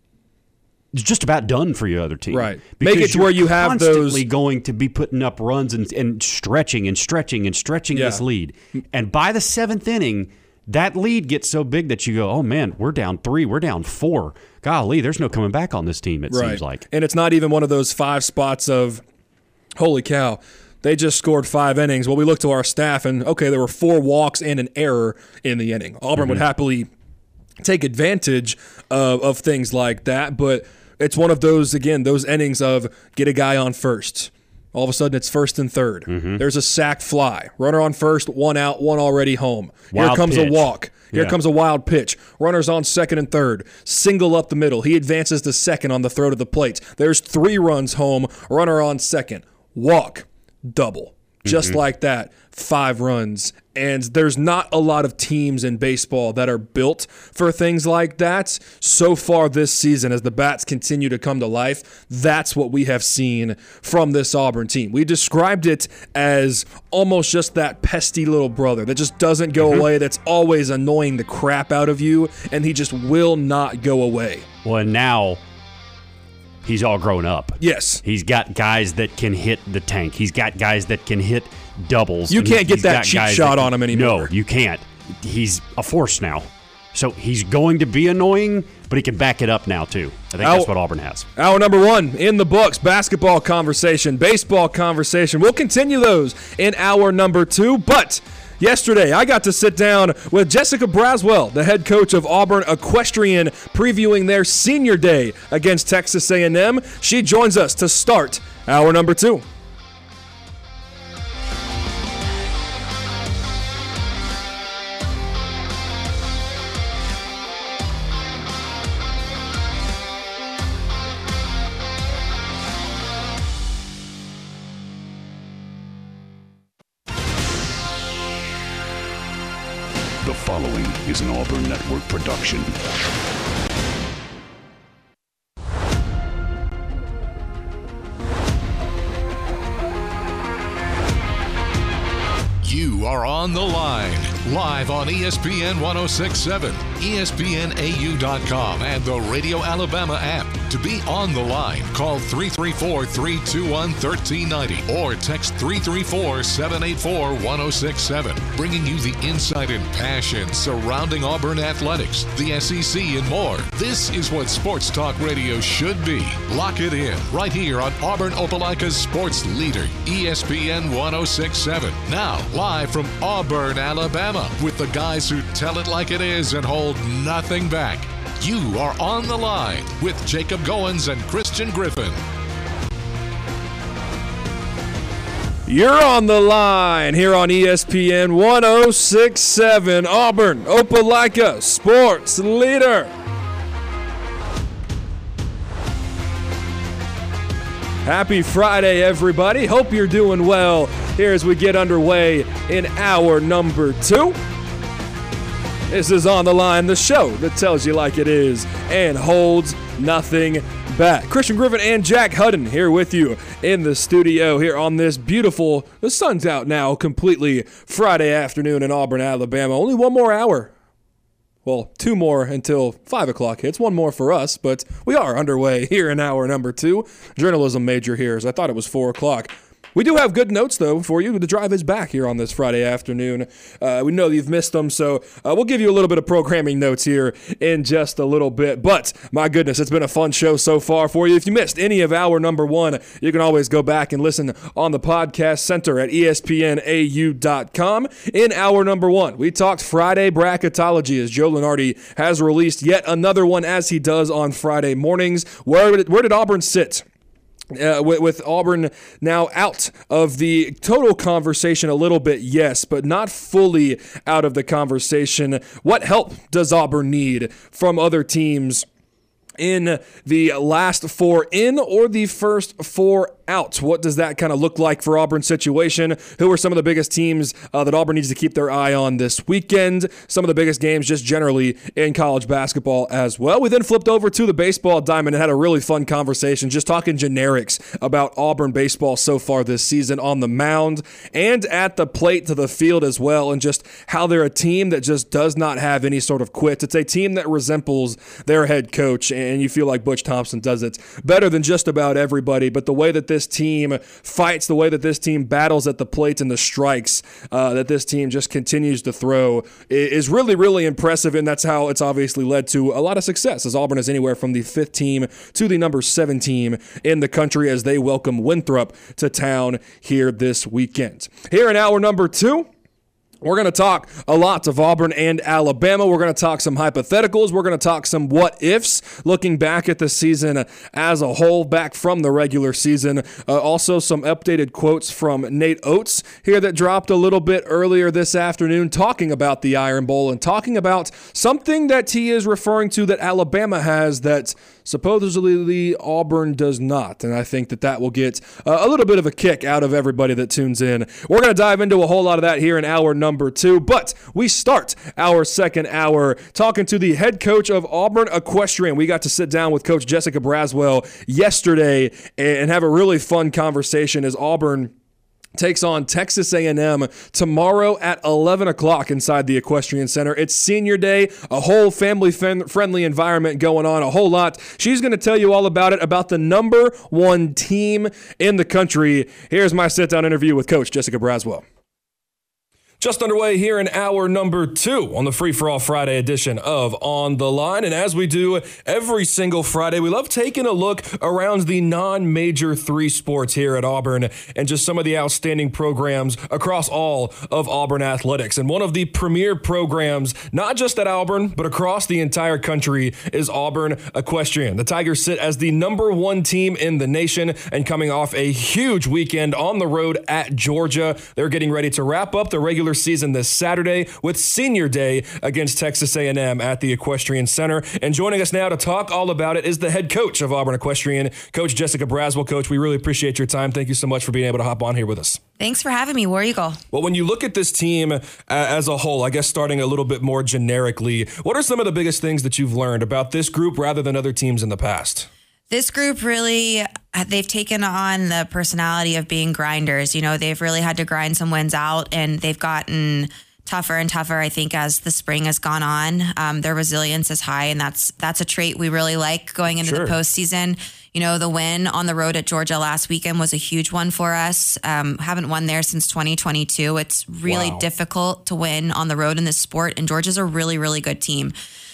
it's just about done for your other team. Right. Because make it to where you have those. Constantly going to be putting up runs and stretching this lead. And by the 7th inning, that lead gets so big that you go, oh, man, we're down 3, we're down 4. Golly, there's no coming back on this team, it seems like. And it's not even one of those 5 spots of, holy cow, they just scored 5 innings. Well, we look to our staff, and, okay, there were 4 walks and an error in the inning. Auburn would happily take advantage of things like that, but it's one of those, again, those innings of get a guy on first. All of a sudden, it's 1st and 3rd. There's a sac fly. Runner on first, 1 out, 1 already home. Here comes a walk. Here comes a wild pitch. Runners on 2nd and 3rd. Single up the middle. He advances to 2nd on the throw to the plate. There's 3 runs home. Runner on 2nd. Walk. Double. Just like that. 5 runs. And there's not a lot of teams in baseball that are built for things like that. So far this season, as the bats continue to come to life, that's what we have seen from this Auburn team. We described it as almost just that pesky little brother that just doesn't go away, that's always annoying the crap out of you, and he just will not go away. Well, and now he's all grown up. Yes. He's got guys that can hit the tank. He's got guys that can hit doubles. You can't get that cheap shot on him anymore. No, you can't. He's a force now. So he's going to be annoying, but he can back it up now, too. I think that's what Auburn has. Hour number 1 in the books. Basketball conversation, baseball conversation. We'll continue those in hour number 2, but yesterday, I got to sit down with Jessica Braswell, the head coach of Auburn Equestrian, previewing their senior day against Texas A&M. She joins us to start hour number 2. The following is an Auburn Network production. You are on the line live on ESPN 1067, ESPNAU.com, and the Radio Alabama app. To be on the line, call 334-321-1390 or text 334-784-1067. Bringing you the insight and passion surrounding Auburn athletics, the SEC, and more. This is what Sports Talk Radio should be. Lock it in right here on Auburn Opelika's sports leader, ESPN 1067. Now, live from Auburn, Alabama, with the guys who tell it like it is and hold nothing back. You are on the line with Jacob Goins and Christian Griffin. You're on the line here on ESPN 1067, Auburn Opelika sports leader. Happy Friday, everybody. Hope you're doing well here as we get underway in hour number 2. This is On the Line, the show that tells you like it is and holds nothing back. Christian Griffin and Jack Hudden here with you in the studio here on this beautiful, the sun's out now completely, Friday afternoon in Auburn, Alabama. Only one more hour. Well, 2 more until 5 o'clock hits. 1 more for us, but we are underway here in hour number 2. Journalism major here, as I thought it was 4 o'clock. We do have good notes, though, for you. The drive is back here on this Friday afternoon. We know you've missed them, so we'll give you a little bit of programming notes here in just a little bit. But, my goodness, it's been a fun show so far for you. If you missed any of hour number 1, you can always go back and listen on the podcast center at ESPNAU.com. In hour number 1, we talked Friday bracketology as Joe Lunardi has released yet another one as he does on Friday mornings. Where did Auburn sit? With Auburn now out of the total conversation a little bit, yes, but not fully out of the conversation. What help does Auburn need from other teams in the last 4 in or the first 4 out? What does that kind of look like for Auburn's situation? Who are some of the biggest teams that Auburn needs to keep their eye on this weekend? Some of the biggest games just generally in college basketball as well. We then flipped over to the baseball diamond and had a really fun conversation just talking generics about Auburn baseball so far this season on the mound and at the plate to the field as well, and just how they're a team that just does not have any sort of quits. It's a team that resembles their head coach, and you feel like Butch Thompson does it better than just about everybody, but the way that this team fights, the way that this team battles at the plate and the strikes that this team just continues to throw is really, really impressive, and that's how it's obviously led to a lot of success, as Auburn is anywhere from the 5th team to the number 7 team in the country as they welcome Winthrop to town here this weekend. Here in hour number 2, we're going to talk a lot of Auburn and Alabama. We're going to talk some hypotheticals. We're going to talk some what-ifs, looking back at the season as a whole, back from the regular season. Also, some updated quotes from Nate Oates here that dropped a little bit earlier this afternoon, talking about the Iron Bowl and talking about something that he is referring to that Alabama has that supposedly Auburn does not, and I think that will get a little bit of a kick out of everybody that tunes in. We're going to dive into a whole lot of that here in hour number 2, but we start our second hour talking to the head coach of Auburn Equestrian. We got to sit down with Coach Jessica Braswell yesterday and have a really fun conversation as Auburn takes on Texas A&M tomorrow at 11 o'clock inside the Equestrian Center. It's senior day, a whole family-friendly environment going on, a whole lot. She's going to tell you all about it, about the number 1 team in the country. Here's my sit-down interview with Coach Jessica Braswell. Just underway here in hour number 2 on the Free For All Friday edition of On the Line. And as we do every single Friday, we love taking a look around the non-major 3 sports here at Auburn and just some of the outstanding programs across all of Auburn athletics. And one of the premier programs, not just at Auburn, but across the entire country, is Auburn Equestrian. The Tigers sit as the number 1 team in the nation and coming off a huge weekend on the road at Georgia. They're getting ready to wrap up the regular season this Saturday with senior day against Texas A&M at the Equestrian Center. And joining us now to talk all about it is the head coach of Auburn Equestrian, Coach Jessica Braswell. Coach, we really appreciate your time. Thank you so much for being able to hop on here with us. Thanks for having me. War Eagle. Well, when you look at this team as a whole, I guess starting a little bit more generically, what are some of the biggest things that you've learned about this group rather than other teams in the past? This group really, they've taken on the personality of being grinders. You know, they've really had to grind some wins out, and they've gotten tougher and tougher, I think, as the spring has gone on. Their resilience is high, and that's a trait we really like going into the postseason. You know, the win on the road at Georgia last weekend was a huge one for us. Haven't won there since 2022. It's really difficult to win on the road in this sport, and Georgia's a really, really good team.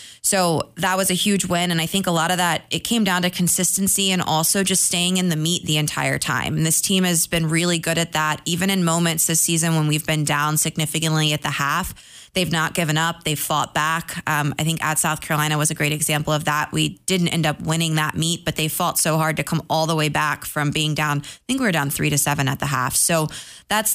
So that was a huge win. And I think a lot of that, it came down to consistency and also just staying in the meet the entire time. And this team has been really good at that. Even in moments this season when we've been down significantly at the half, they've not given up. They've fought back. I think at South Carolina was a great example of that. We didn't end up winning that meet, but they fought so hard to come all the way back from being down. I think we were down 3-7 at the half. So that's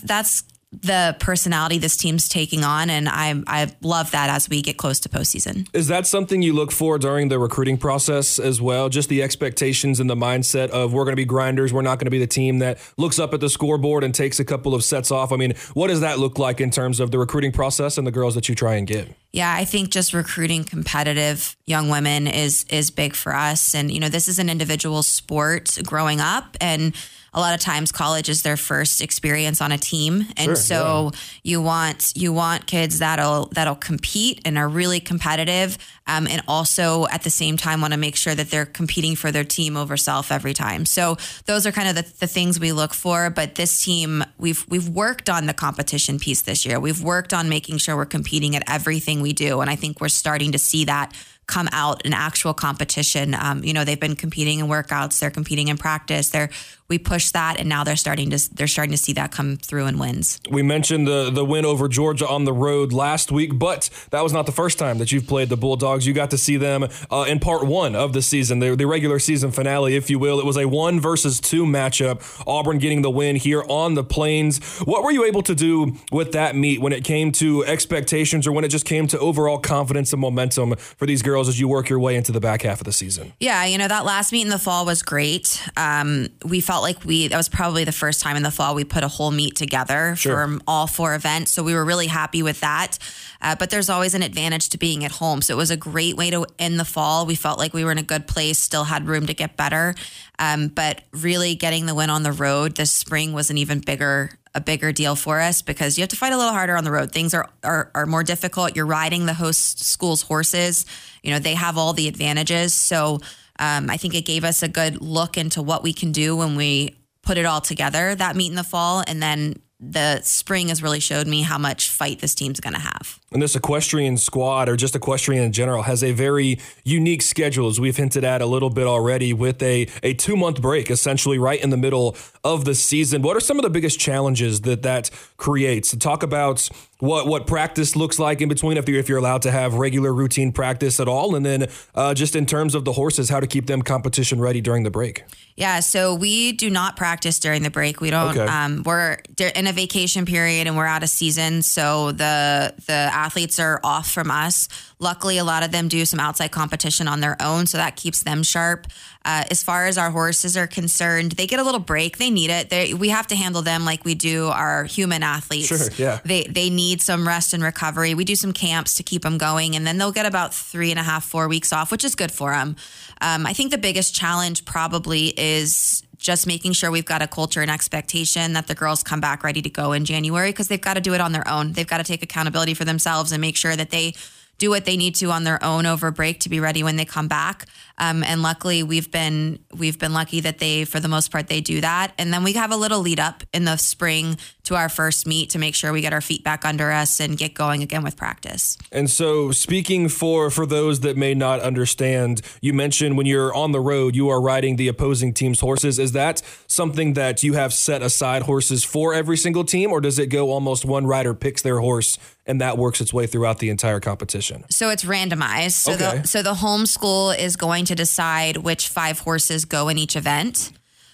the personality this team's taking on, and I love that as we get close to postseason. Is that something you look for during the recruiting process as well? Just the expectations and the mindset of we're going to be grinders. We're not going to be the team that looks up at the scoreboard and takes a couple of sets off. I mean, what does that look like in terms of the recruiting process and the girls that you try and get? Yeah, I think just recruiting competitive young women is big for us. And, you know, this is an individual sport growing up, and a lot of times college is their first experience on a team. And you want kids that'll compete and are really competitive. And also at the same time want to make sure that they're competing for their team over self every time. So those are kind of the things we look for. But this team, we've worked on the competition piece this year. We've worked on making sure we're competing at everything we do. And I think we're starting to see that come out in actual competition. They've been competing in workouts, they're competing in practice. We pushed that, and now they're starting to see that come through in wins. We mentioned the win over Georgia on the road last week, but that was not the first time that you've played the Bulldogs. You got to see them in part one of the season, the regular season finale, if you will. It was a 1 versus 2 matchup. Auburn getting the win here on the Plains. What were you able to do with that meet when it came to expectations, or when it just came to overall confidence and momentum for these girls as you work your way into the back half of the season? Yeah, that last meet in the fall was great. We felt like that was probably the first time in the fall we put a whole meet together for all 4 events. So we were really happy with that. But there's always an advantage to being at home. So it was a great way to end the fall. We felt like we were in a good place, still had room to get better. But really getting the win on the road this spring was a bigger deal for us, because you have to fight a little harder on the road. Things are more difficult. You're riding the host school's horses. They have all the advantages. So I think it gave us a good look into what we can do when we put it all together, that meet in the fall. And then the spring has really showed me how much fight this team's going to have. And this equestrian squad, or just equestrian in general, has a very unique schedule, as we've hinted at a little bit already, with a 2-month break, essentially right in the middle of the season. What are some of the biggest challenges that creates? Talk about what practice looks like in between, if you're allowed to have regular routine practice at all, and then just in terms of the horses, how to keep them competition ready during the break. Yeah, so we do not practice during the break. We don't. Okay. We're in a vacation period and we're out of season, so the athletes are off from us. Luckily, a lot of them do some outside competition on their own, so that keeps them sharp. As far as our horses are concerned, they get a little break. They need it. We have to handle them like we do our human athletes. Sure, yeah. They need some rest and recovery. We do some camps to keep them going, and then they'll get about 3.5, 4 weeks off, which is good for them. I think the biggest challenge probably is just making sure we've got a culture and expectation that the girls come back ready to go in January, because they've got to do it on their own. They've got to take accountability for themselves and make sure that they do what they need to on their own over break to be ready when they come back. And luckily we've been lucky that for the most part, they do that. And then we have a little lead up in the spring to our first meet to make sure we get our feet back under us and get going again with practice. And so speaking for those that may not understand, you mentioned when you're on the road, you are riding the opposing team's horses. Is that something that you have set aside horses for every single team, or does it go almost one rider picks their horse and that works its way throughout the entire competition? So it's randomized. So the home school is going to decide which 5 horses go in each event,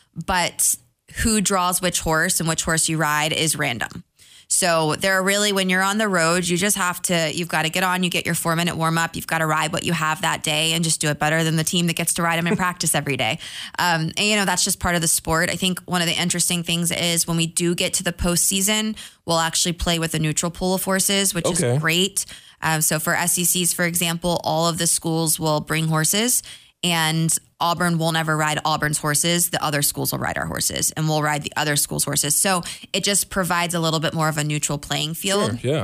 but who draws which horse and which horse you ride is random. So when you're on the road, you've got to get on, you get your 4-minute warm up. You've got to ride what you have that day and just do it better than the team that gets to ride them in practice every day. And that's just part of the sport. I think one of the interesting things is when we do get to the postseason, we'll actually play with a neutral pool of horses, which is great. So for SECs, for example, all of the schools will bring horses, and Auburn will never ride Auburn's horses. The other schools will ride our horses, and we'll ride the other school's horses. So it just provides a little bit more of a neutral playing field. Sure, yeah.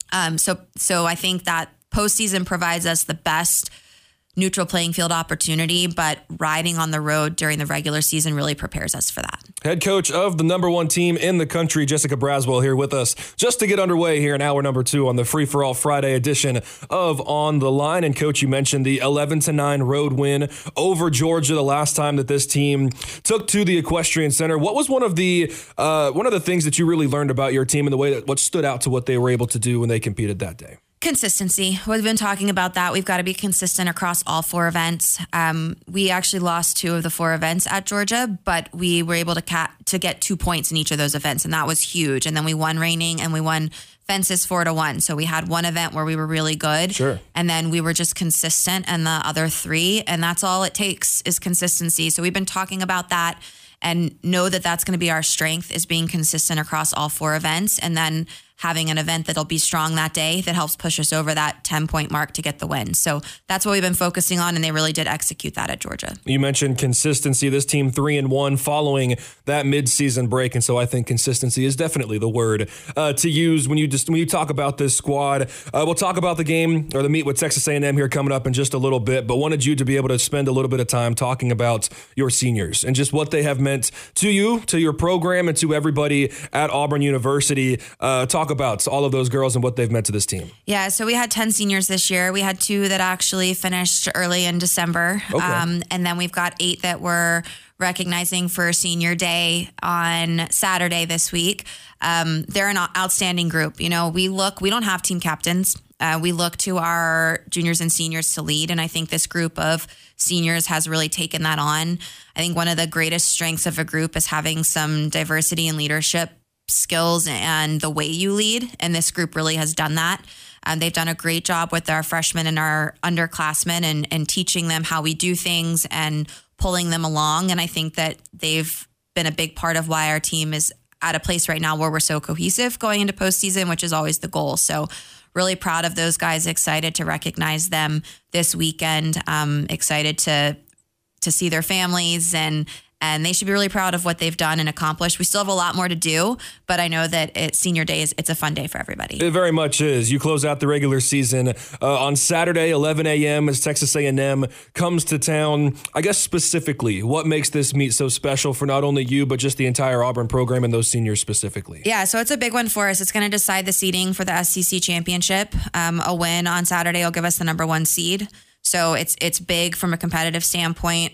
So I think that postseason provides us the best neutral playing field opportunity, but riding on the road during the regular season really prepares us for that. Head coach of the number one team in the country, Jessica Braswell, here with us just to get underway here in hour number 2 on the Free for All Friday edition of On the Line. And Coach, you mentioned the 11-9 road win over Georgia the last time that this team took to the Equestrian Center. What was one of the things that you really learned about your team and the way that what stood out to what they were able to do when they competed that day? Consistency. We've been talking about that. We've got to be consistent across all 4 events. We actually lost 2 of the 4 events at Georgia, but we were able to get 2 points in each of those events, and that was huge. And then we won reining and we won fences 4-1. So we had one event where we were really good. Sure. And then we were just consistent and the other 3. And that's all it takes is consistency. So we've been talking about that and know that that's going to be our strength, is being consistent across all 4 events. And then having an event that'll be strong that day that helps push us over that 10-point mark to get the win. So that's what we've been focusing on, and they really did execute that at Georgia. You mentioned consistency. This team 3-1 following that midseason break, and so I think consistency is definitely the word to use when you talk about this squad. We'll talk about the game or the meet with Texas A&M here coming up in just a little bit, but wanted you to be able to spend a little bit of time talking about your seniors and just what they have meant to you, to your program, and to everybody at Auburn University. Talk about all of those girls and what they've meant to this team. Yeah, so we had 10 seniors this year. We had 2 that actually finished early in December. Okay. And then we've got 8 that we're recognizing for Senior Day on Saturday this week. They're an outstanding group. You know, we don't have team captains. We look to our juniors and seniors to lead, and I think this group of seniors has really taken that on. I think one of the greatest strengths of a group is having some diversity and leadership skills and the way you lead, and this group really has done that. They've done a great job with our freshmen and our underclassmen and teaching them how we do things and pulling them along, and I think that they've been a big part of why our team is at a place right now where we're so cohesive going into postseason, which is always the goal. So really proud of those guys, excited to recognize them this weekend, excited to see their families, and they should be really proud of what they've done and accomplished. We still have a lot more to do, but I know that Senior Day it's a fun day for everybody. It very much is. You close out the regular season on Saturday, 11 a.m. as Texas A&M comes to town. I guess specifically, what makes this meet so special for not only you, but just the entire Auburn program and those seniors specifically? Yeah, so it's a big one for us. It's going to decide the seeding for the SEC championship. A win on Saturday will give us the number 1 seed. So it's big from a competitive standpoint.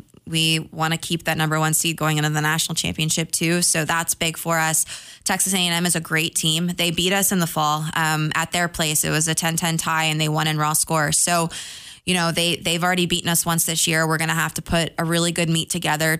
We want to keep that number 1 seed going into the national championship too. So that's big for us. Texas A&M is a great team. They beat us in the fall at their place. It was a 10-10 tie and they won in raw score. So, you know, they've already beaten us once this year. We're going to have to put a really good meet together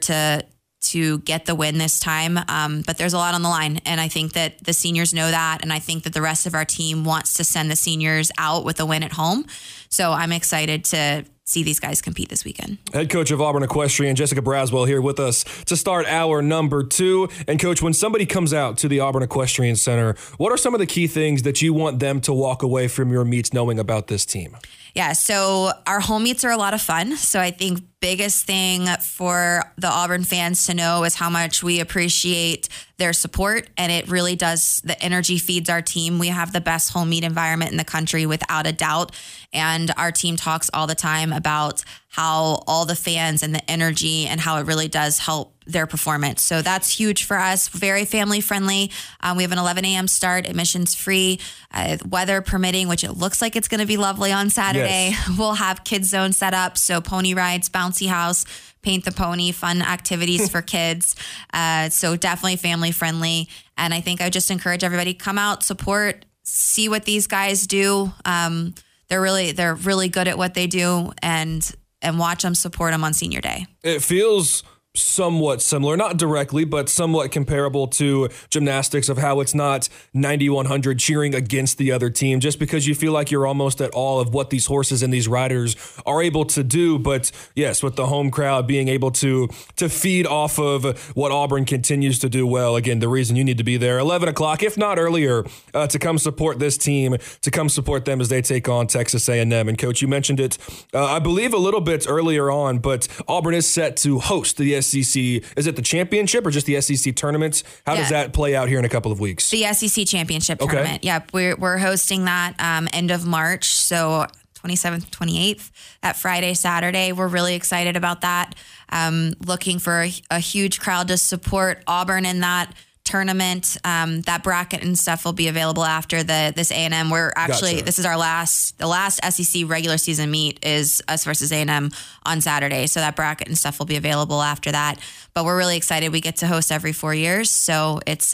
to get the win this time. But there's a lot on the line. And I think that the seniors know that. And I think that the rest of our team wants to send the seniors out with a win at home. So I'm excited to see these guys compete this weekend. Head coach of Auburn Equestrian, Jessica Braswell, here with us to start hour number 2. And coach, when somebody comes out to the Auburn Equestrian Center, what are some of the key things that you want them to walk away from your meets knowing about this team? Yeah, so our home meets are a lot of fun. So I think biggest thing for the Auburn fans to know is how much we appreciate their support. And it really does, the energy feeds our team. We have the best home meet environment in the country without a doubt. And our team talks all the time about how all the fans and the energy and how it really does help their performance. So that's huge for us. Very family friendly. We have an 11 a.m. start, admissions free, weather permitting, which it looks like it's going to be lovely on Saturday. Yes. We'll have kids zone set up. So pony rides, bouncy house, paint the pony, fun activities for kids. So definitely family friendly. And I think I just encourage everybody to come out, support, see what these guys do. They're really good at what they do, and watch them, support them on Senior Day. It feels somewhat similar, not directly, but somewhat comparable to gymnastics, of how it's not 9,100 cheering against the other team just because you feel like you're almost at all of what these horses and these riders are able to do. But yes, with the home crowd being able to feed off of what Auburn continues to do well, again, the reason you need to be there 11 o'clock, if not earlier, to come support this team, to come support them as they take on Texas A&M. And Coach, you mentioned it, I believe a little bit earlier on, but Auburn is set to host the SEC, is it the championship or just the SEC tournament? How does that play out here in a couple of weeks? The SEC championship tournament. Yep. We're hosting that end of March. So 27th, 28th, that Friday, Saturday. We're really excited about that. Looking for a huge crowd to support Auburn in that tournament. That bracket and stuff will be available after this A&M. We're actually, this is the last SEC regular season meet is us versus A&M on Saturday. So that bracket and stuff will be available after that. But we're really excited. We get to host every 4 years. So it's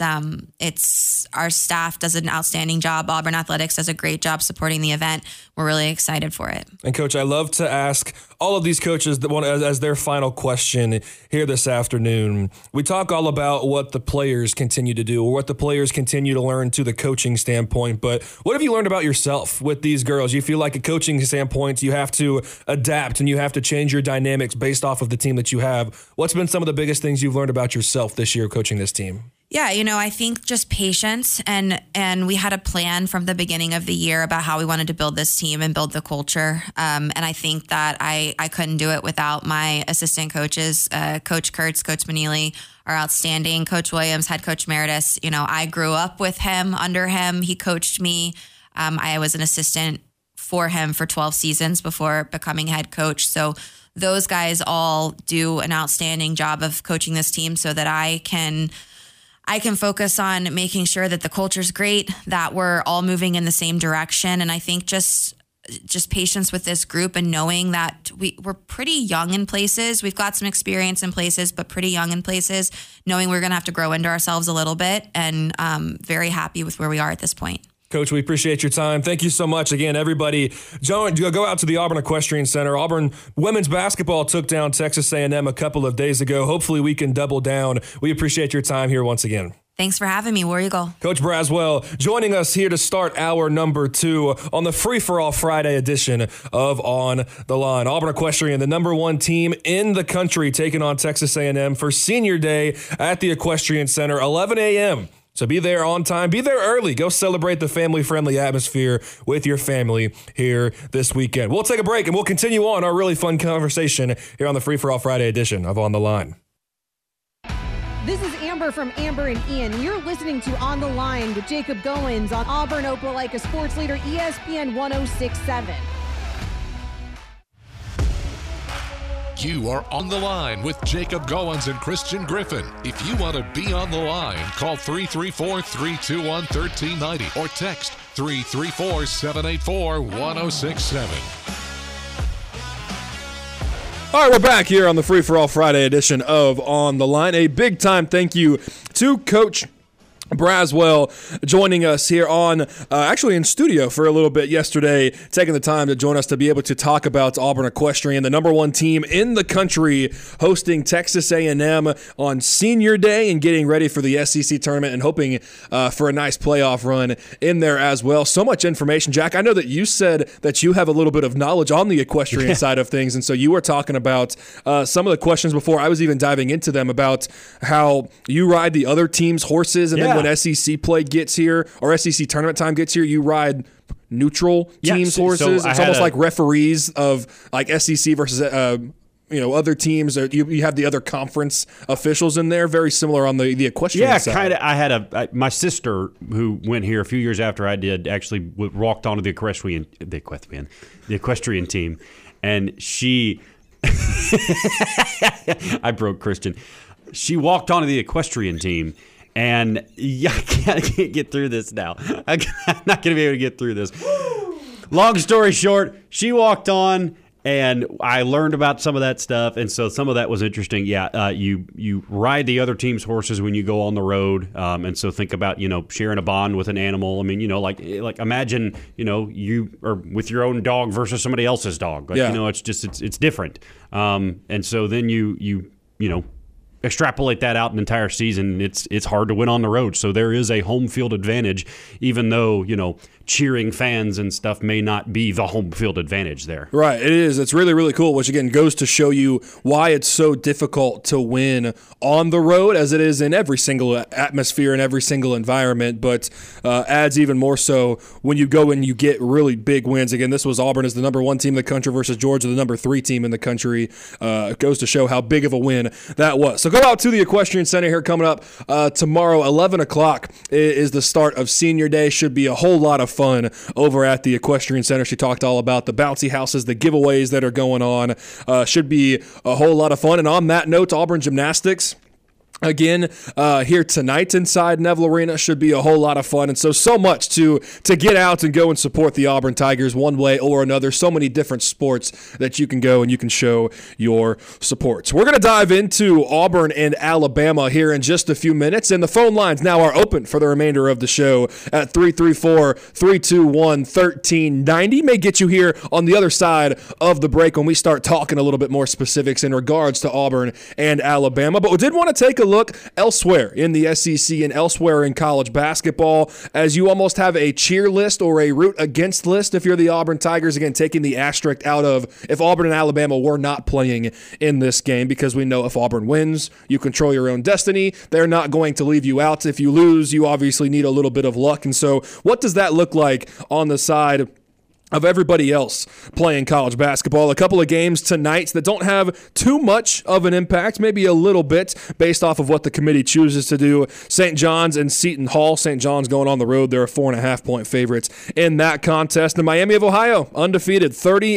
our staff does an outstanding job. Auburn Athletics does a great job supporting the event. We're really excited for it. And Coach, I love to ask all of these coaches that want as their final question here this afternoon. We talk all about what the players continue to do or what the players continue to learn to the coaching standpoint. But what have you learned about yourself with these girls? You feel like a coaching standpoint, you have to adapt and you have to change your dynamics based off of the team that you have. What's been some of the biggest things you've learned about yourself this year coaching this team? Yeah, I think just patience and we had a plan from the beginning of the year about how we wanted to build this team and build the culture. And I think that I couldn't do it without my assistant coaches, Coach Kurtz, Coach Manili are outstanding. Coach Williams, head coach emeritus. I grew up with him, under him. He coached me. I was an assistant for him for 12 seasons before becoming head coach. So those guys all do an outstanding job of coaching this team so that I can focus on making sure that the culture's great, that we're all moving in the same direction. And I think just patience with this group and knowing that we're pretty young in places. We've got some experience in places, but pretty young in places, knowing we're going to have to grow into ourselves a little bit, and very happy with where we are at this point. Coach, we appreciate your time. Thank you so much. Again, everybody, go out to the Auburn Equestrian Center. Auburn women's basketball took down Texas A&M a couple of days ago. Hopefully we can double down. We appreciate your time here once again. Thanks for having me. War Eagle. Coach Braswell joining us here to start hour number 2 on the Free-for-All Friday edition of On the Line. Auburn Equestrian, the number 1 team in the country, taking on Texas A&M for Senior Day at the Equestrian Center, 11 a.m. So be there on time. Be there early. Go celebrate the family-friendly atmosphere with your family here this weekend. We'll take a break, and we'll continue on our really fun conversation here on the Free-for-All Friday edition of On the Line. This is Amber from Amber and Ian. You're listening to On the Line with Jacob Goins on Auburn Opelika Sports Leader ESPN 106.7. You are on the line with Jacob Goins and Christian Griffin. If you want to be on the line, call 334-321-1390 or text 334-784-1067. All right, we're back here on the Free-for-All Friday edition of On the Line. A big time thank you to Coach Braswell joining us here on actually in studio for a little bit yesterday, taking the time to join us to be able to talk about Auburn Equestrian, the number 1 team in the country, hosting Texas A&M on Senior Day and getting ready for the SEC tournament and hoping for a nice playoff run in there as well. So much information. Jack, I know that you said that you have a little bit of knowledge on the equestrian side of things, and so you were talking about some of the questions before I was even diving into them about how you ride the other team's horses, and then when SEC play gets here or SEC tournament time gets here, you ride neutral teams' horses. So it's almost like referees of like SEC versus other teams. You have the other conference officials in there. Very similar on the equestrian side. Yeah, kind of. I had my sister who went here a few years after I did actually walked onto the equestrian team, and she I broke Christian. She walked onto the equestrian team. And I can't get through this now. I'm not going to be able to get through this. Long story short, she walked on, and I learned about some of that stuff, and so some of that was interesting. Yeah, you ride the other team's horses when you go on the road, and so think about sharing a bond with an animal. I mean, like imagine you are with your own dog versus somebody else's dog. It's just it's different. And so then you extrapolate that out an entire season, it's hard to win on the road. So there is a home field advantage, even though, cheering fans and stuff may not be the home field advantage there. Right, it is. It's really, really cool, which again goes to show you why it's so difficult to win on the road as it is in every single atmosphere and every single environment, but adds even more so when you go and you get really big wins. Again, this was Auburn as the number 1 team in the country versus Georgia, the number 3 team in the country. It goes to show how big of a win that was. So go out to the Equestrian Center here coming up tomorrow, 11 o'clock is the start of Senior Day. Should be a whole lot of fun over at the Equestrian Center. She talked all about the bouncy houses, the giveaways that are going on. Should be a whole lot of fun. And on that note, Auburn Gymnastics, again, here tonight inside Neville Arena should be a whole lot of fun. And so much to get out and go and support the Auburn Tigers one way or another. So many different sports that you can go and you can show your support. So we're going to dive into Auburn and Alabama here in just a few minutes. And the phone lines now are open for the remainder of the show at 334-321-1390. May get you here on the other side of the break when we start talking a little bit more specifics in regards to Auburn and Alabama. But we did want to take a look elsewhere in the SEC and elsewhere in college basketball, as you almost have a cheer list or a root against list if you're the Auburn Tigers, again taking the asterisk out of if Auburn and Alabama were not playing in this game, because we know if Auburn wins, you control your own destiny. They're not going to leave you out. If you lose, you obviously need a little bit of luck. And so what does that look like on the side of everybody else playing college basketball? A couple of games tonight that don't have too much of an impact, maybe a little bit based off of what the committee chooses to do. St. John's and Seton Hall. St. John's going on the road. They're a 4.5-point favorites in that contest. And Miami of Ohio, undefeated,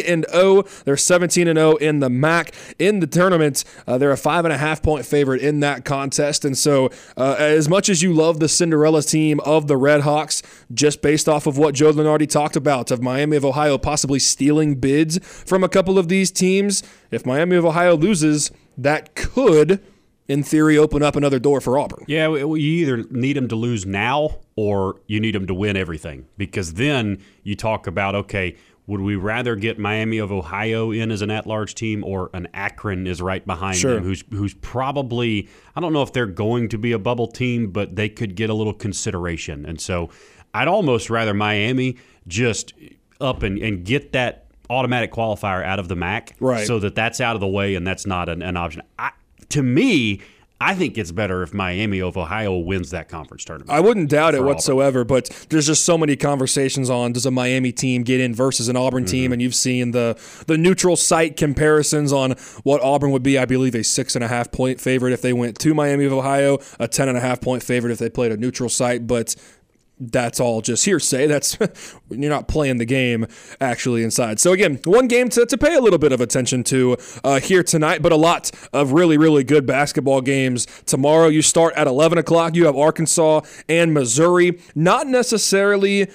30-0. They're 17-0 in the MAC. In the tournament, they're a 5.5-point favorite in that contest. And so as much as you love the Cinderella team of the Red Hawks, just based off of what Joe Lunardi talked about of Miami of Ohio possibly stealing bids from a couple of these teams, if Miami of Ohio loses, that could, in theory, open up another door for Auburn. Yeah, you either need them to lose now or you need them to win everything, because then you talk about, okay, would we rather get Miami of Ohio in as an at-large team, or an Akron is right behind them, who's probably, I don't know if they're going to be a bubble team, but they could get a little consideration. And so I'd almost rather Miami just up and get that automatic qualifier out of the MAC, right, so that's out of the way and that's not an option. To me, I think it's better if Miami of Ohio wins that conference tournament. I wouldn't doubt it whatsoever, but there's just so many conversations on, does a Miami team get in versus an Auburn team, and you've seen the neutral site comparisons on what Auburn would be, I believe, a 6.5-point favorite if they went to Miami of Ohio, a 10.5-point favorite if they played a neutral site, but that's all just hearsay. That's you're not playing the game actually inside. So again, one game to pay a little bit of attention to here tonight, but a lot of really, really good basketball games tomorrow. You start at 11 o'clock. You have Arkansas and Missouri. Not necessarily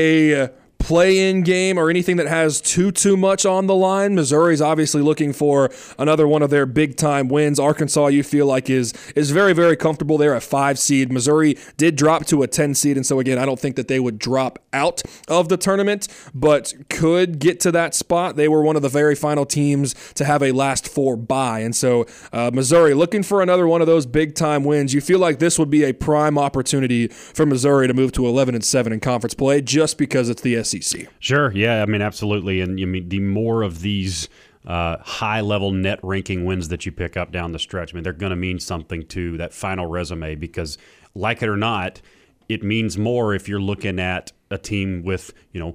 a play-in game or anything that has too much on the line. Missouri's obviously looking for another one of their big-time wins. Arkansas, you feel like, is very, very comfortable. They're a 5 seed. Missouri did drop to a 10 seed, and so, again, I don't think that they would drop out of the tournament, but could get to that spot. They were one of the very final teams to have a last 4 bye, and so Missouri looking for another one of those big-time wins. You feel like this would be a prime opportunity for Missouri to move to 11-7 in conference play just because it's the SEC. Sure, yeah, I mean, absolutely. And you mean the more of these high-level net ranking wins that you pick up down the stretch, I mean, they're going to mean something to that final resume, because, like it or not, it means more if you're looking at a team with,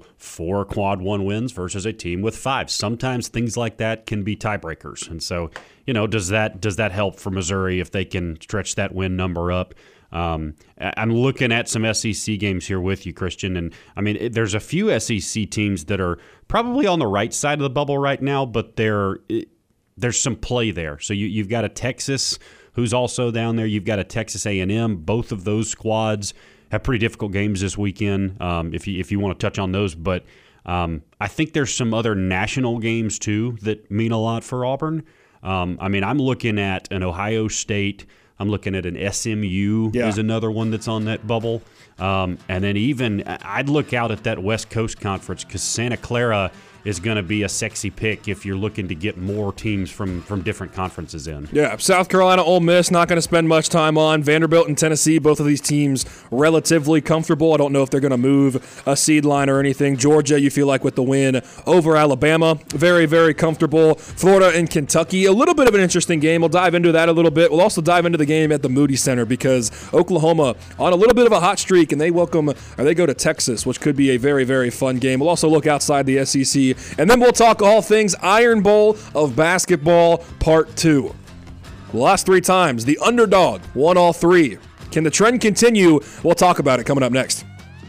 4 quad 1 wins versus a team with 5. Sometimes things like that can be tiebreakers. And so, does that help for Missouri if they can stretch that win number up? I'm looking at some SEC games here with you, Christian, and I mean, there's a few SEC teams that are probably on the right side of the bubble right now, but there's some play there. So you've got a Texas who's also down there. You've got a Texas A&M. Both of those squads have pretty difficult games this weekend. If you want to touch on those, but I think there's some other national games too that mean a lot for Auburn. I mean, I'm looking at an Ohio State. I'm looking at an SMU is another one that's on that bubble. And then even I'd look out at that West Coast Conference, because Santa Clara is going to be a sexy pick if you're looking to get more teams from different conferences in. Yeah, South Carolina, Ole Miss, not going to spend much time on. Vanderbilt and Tennessee, both of these teams relatively comfortable. I don't know if they're going to move a seed line or anything. Georgia, you feel like with the win over Alabama, very, very comfortable. Florida and Kentucky, a little bit of an interesting game. We'll dive into that a little bit. We'll also dive into the game at the Moody Center because Oklahoma on a little bit of a hot streak, and they go to Texas, which could be a very, very fun game. We'll also look outside the SEC, and then we'll talk all things Iron Bowl of basketball Part 2. The last 3 times, the underdog won all 3. Can the trend continue? We'll talk about it coming up next.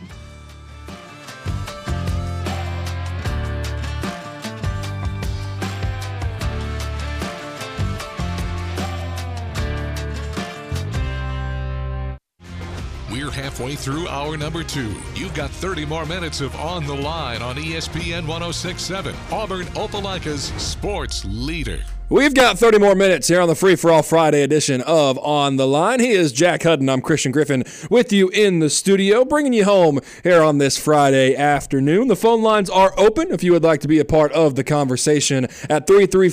We're halfway through hour number 2. You've got 30 more minutes of On the Line on ESPN 106.7, Auburn Opelika's sports leader. We've got 30 more minutes here on the Free For All Friday edition of On the Line. He is Jack Hudden. I'm Christian Griffin with you in the studio, bringing you home here on this Friday afternoon. The phone lines are open if you would like to be a part of the conversation at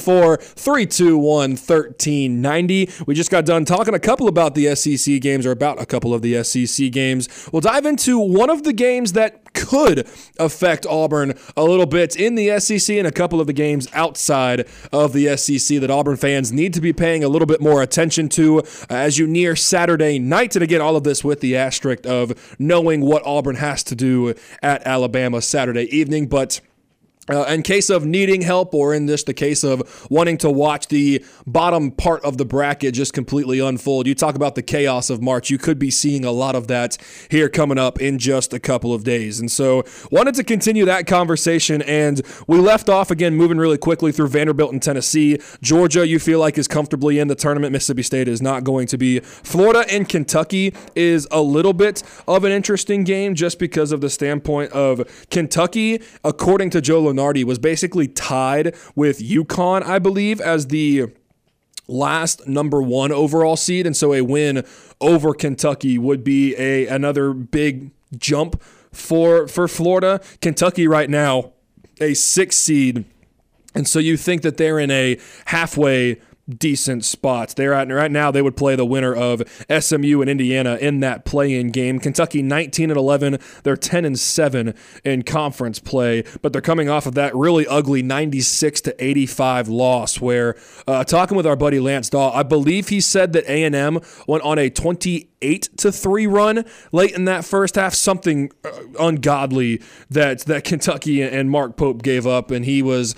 334-321-1390. We just got done talking a couple about the SEC games, or about a couple of the SEC games. We'll dive into one of the games that could affect Auburn a little bit in the SEC and a couple of the games outside of the SEC that Auburn fans need to be paying a little bit more attention to as you near Saturday night. And again, all of this with the asterisk of knowing what Auburn has to do at Alabama Saturday evening. But in case of needing help, or in this the case of wanting to watch the bottom part of the bracket just completely unfold, you talk about the chaos of March. You could be seeing a lot of that here coming up in just a couple of days. And so wanted to continue that conversation, and we left off again moving really quickly through Vanderbilt and Tennessee. Georgia, you feel like, is comfortably in the tournament. Mississippi State is not going to be. Florida and Kentucky is a little bit of an interesting game just because of the standpoint of Kentucky, according to Joe Lunardi, was basically tied with UConn, I believe, as the last number 1 overall seed. And so a win over Kentucky would be another big jump for Florida. Kentucky right now, a 6 seed. And so you think that they're in a halfway decent spots. They're at right now. They would play the winner of SMU and Indiana in that play-in game. Kentucky 19-11. They're 10-7 in conference play, but they're coming off of that really ugly 96-85 loss. Where talking with our buddy Lance Dahl, I believe he said that A&M went on a 28-3 run late in that first half. Something ungodly that Kentucky and Mark Pope gave up, and he was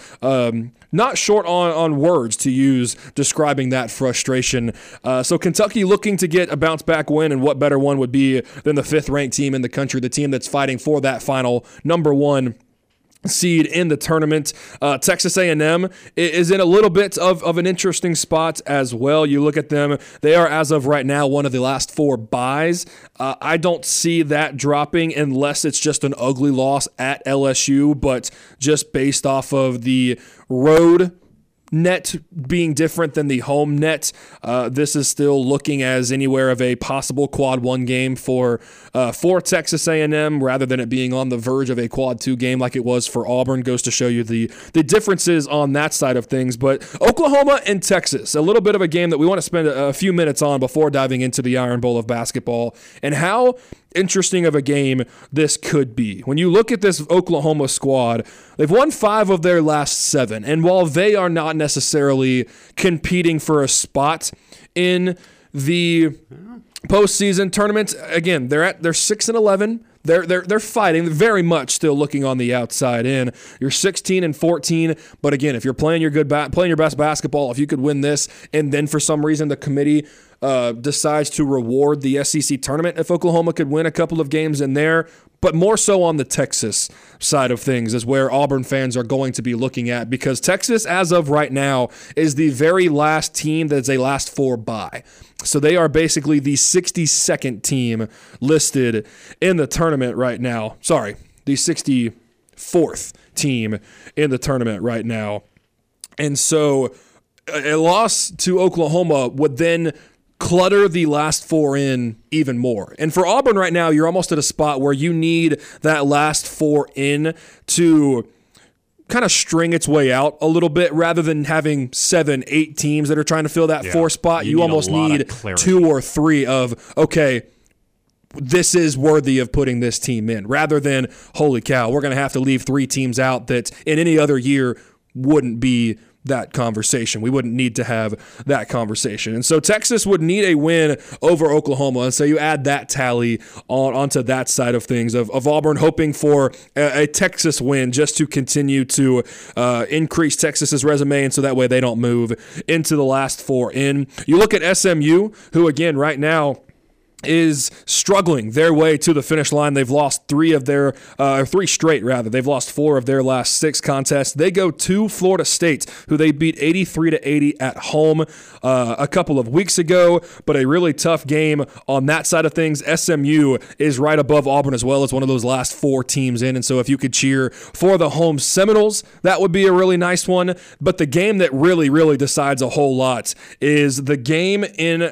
not short on words to use describing that frustration. So Kentucky looking to get a bounce-back win, and what better one would be than the 5th-ranked team in the country, the team that's fighting for that final number 1 seed in the tournament. Texas A&M is in a little bit of an interesting spot as well. You look at them, they are, as of right now, one of the last 4 byes. I don't see that dropping unless it's just an ugly loss at LSU, but just based off of the road net being different than the home net, this is still looking as anywhere of a possible quad 1 game for Texas A&M, rather than it being on the verge of a quad 2 game like it was for Auburn. Goes to show you the differences on that side of things. But Oklahoma and Texas, a little bit of a game that we want to spend a few minutes on before diving into the Iron Bowl of basketball, and how interesting of a game this could be. When you look at this Oklahoma squad, they've won 5 of their last 7, and while they are not necessarily competing for a spot in the postseason tournament, again, they're 6-11. They're fighting, very much still looking on the outside in. You're 16-14, but again, if you're playing your best basketball, if you could win this, and then for some reason the committee decides to reward the SEC tournament, if Oklahoma could win a couple of games in there, but more so on the Texas side of things is where Auburn fans are going to be looking at, because Texas, as of right now, is the very last team that's a last 4 bye. So they are basically the 62nd team listed in the tournament right now. Sorry, the 64th team in the tournament right now. And so a loss to Oklahoma would then clutter the last 4 in even more. And for Auburn right now, you're almost at a spot where you need that last 4 in to kind of string its way out a little bit rather than having 7, 8 teams that are trying to fill that 4 spot. You almost need 2 or 3 of, okay, this is worthy of putting this team in, rather than, holy cow, we're going to have to leave 3 teams out that in any other year wouldn't be that conversation. We wouldn't need to have that conversation. And so Texas would need a win over Oklahoma. And so you add that tally onto that side of things of Auburn hoping for a Texas win just to continue to increase Texas's resume, and so that way they don't move into the last 4 in. You look at SMU, who again right now is struggling their way to the finish line. They've lost 3 straight rather. They've lost 4 of their last 6 contests. They go to Florida State, who they beat 83-80 at home a couple of weeks ago, but a really tough game on that side of things. SMU is right above Auburn as well as one of those last 4 teams in, and so if you could cheer for the home Seminoles, that would be a really nice one. But the game that really, really decides a whole lot is the game in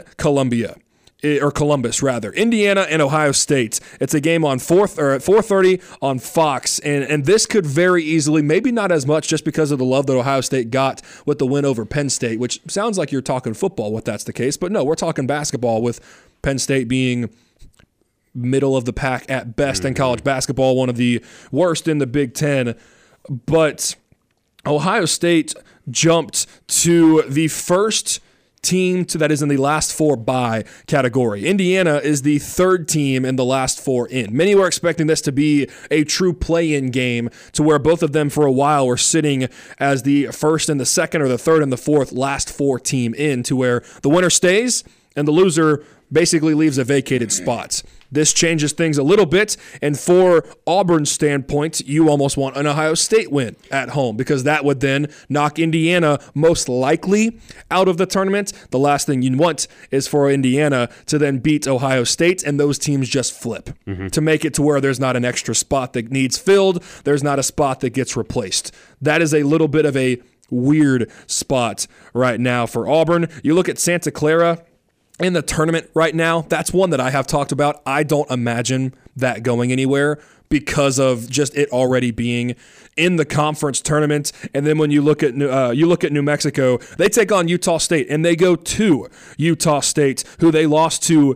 Columbus, Indiana and Ohio State. It's a game on at 4:30 on Fox, and this could very easily, maybe not as much just because of the love that Ohio State got with the win over Penn State, which sounds like you're talking football if that's the case, but no, we're talking basketball with Penn State being middle of the pack at best in college basketball, one of the worst in the Big Ten. But Ohio State jumped to the first team that is in the last 4 bye category. Indiana is the 3rd team in the last 4 in. Many were expecting this to be a true play-in game, to where both of them for a while were sitting as the 1st and the 2nd, or the 3rd and the 4th last 4 team in, to where the winner stays and the loser basically leaves a vacated spot. This changes things a little bit, and for Auburn's standpoint, you almost want an Ohio State win at home, because that would then knock Indiana most likely out of the tournament. The last thing you want is for Indiana to then beat Ohio State, and those teams just flip to make it to where there's not an extra spot that needs filled, there's not a spot that gets replaced. That is a little bit of a weird spot right now for Auburn. You look at Santa Clara in the tournament right now, that's one that I have talked about. I don't imagine that going anywhere because of just it already being in the conference tournament. And then when you look at New Mexico, they take on Utah State, and they go to Utah State, who they lost to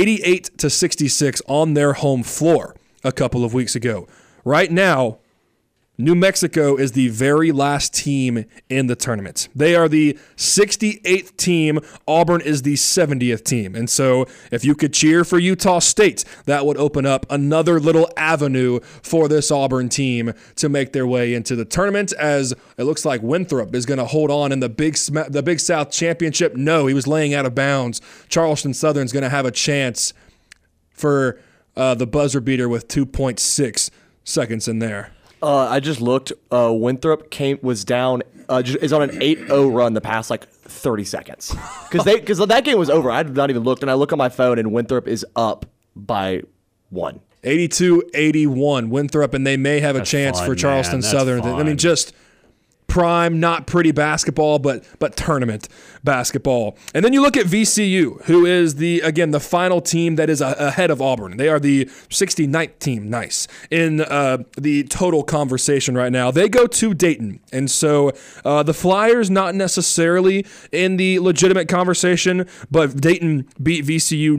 88-66 on their home floor a couple of weeks ago. Right now, New Mexico is the very last team in the tournament. They are the 68th team. Auburn is the 70th team. And so if you could cheer for Utah State, that would open up another little avenue for this Auburn team to make their way into the tournament, as it looks like Winthrop is going to hold on in the Big South Championship. No, he was laying out of bounds. Charleston Southern's going to have a chance for the buzzer beater with 2.6 seconds in there. I just looked. Winthrop is on an 8-0 run the past 30 seconds because that game was over. I had not even looked, and I look on my phone, and Winthrop is up by 1. 82-81 Winthrop, and they may have a chance for Charleston Southern. Fun. I mean, just prime, not pretty basketball, but tournament basketball. And then you look at VCU, who is the final team that is ahead of Auburn. They are the 69th team, in the total conversation right now. They go to Dayton, and so the Flyers not necessarily in the legitimate conversation, but Dayton beat VCU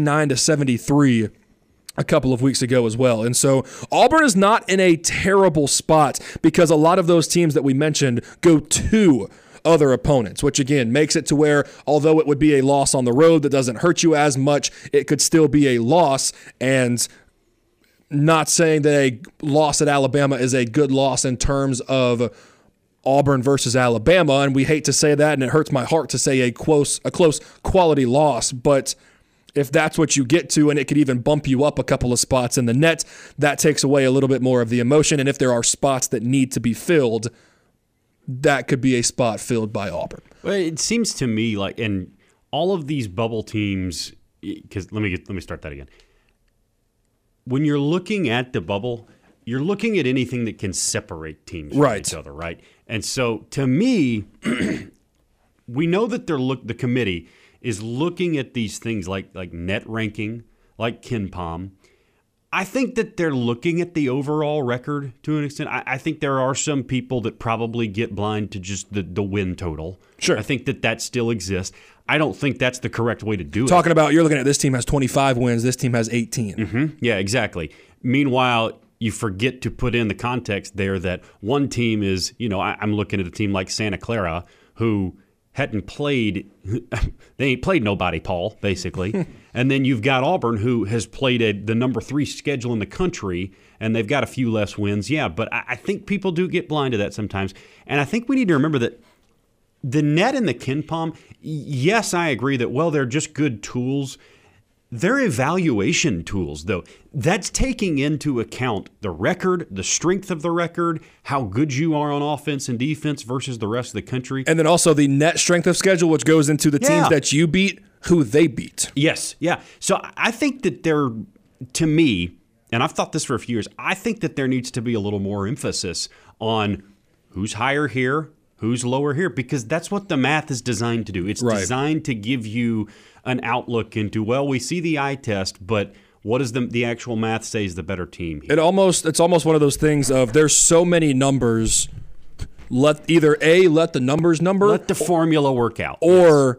99-73 a couple of weeks ago as well. And so Auburn is not in a terrible spot, because a lot of those teams that we mentioned go to other opponents, which again makes it to where, although it would be a loss on the road that doesn't hurt you as much, it could still be a loss. And not saying that a loss at Alabama is a good loss in terms of Auburn versus Alabama, and we hate to say that, and it hurts my heart to say a close quality loss, but if that's what you get to, and it could even bump you up a couple of spots in the net, that takes away a little bit more of the emotion. And if there are spots that need to be filled, that could be a spot filled by Auburn. Well, it seems to me like in all of these bubble teams, because let me start that again. When you're looking at the bubble, you're looking at anything that can separate teams from each other, right? And so to me, we know that the committee is looking at these things like net ranking, like KenPom. I think that they're looking at the overall record to an extent. I think there are some people that probably get blind to just the win total. Sure. I think that still exists. I don't think that's the correct way to do it. Talking about, you're looking at this team has 25 wins, this team has 18. Mm-hmm. Yeah, exactly. Meanwhile, you forget to put in the context there that one team is, I'm looking at a team like Santa Clara who hadn't played, they ain't played nobody, Paul, basically. And then you've got Auburn, who has played the number 3 schedule in the country, and they've got a few less wins. Yeah, but I think people do get blind to that sometimes. And I think we need to remember that the net and the KenPom, yes, I agree that, they're just good tools. They're evaluation tools, though. That's taking into account the record, the strength of the record, how good you are on offense and defense versus the rest of the country. And then also the net strength of schedule, which goes into the teams that you beat, who they beat. Yes, yeah. So I think that to me, and I've thought this for a few years, I think that there needs to be a little more emphasis on who's higher here, who's lower here, because that's what the math is designed to do. It's designed to give you an outlook into, we see the eye test, but what does the actual math say is the better team here? It's almost one of those things of there's so many numbers. Let the numbers number. Let the formula work out. Or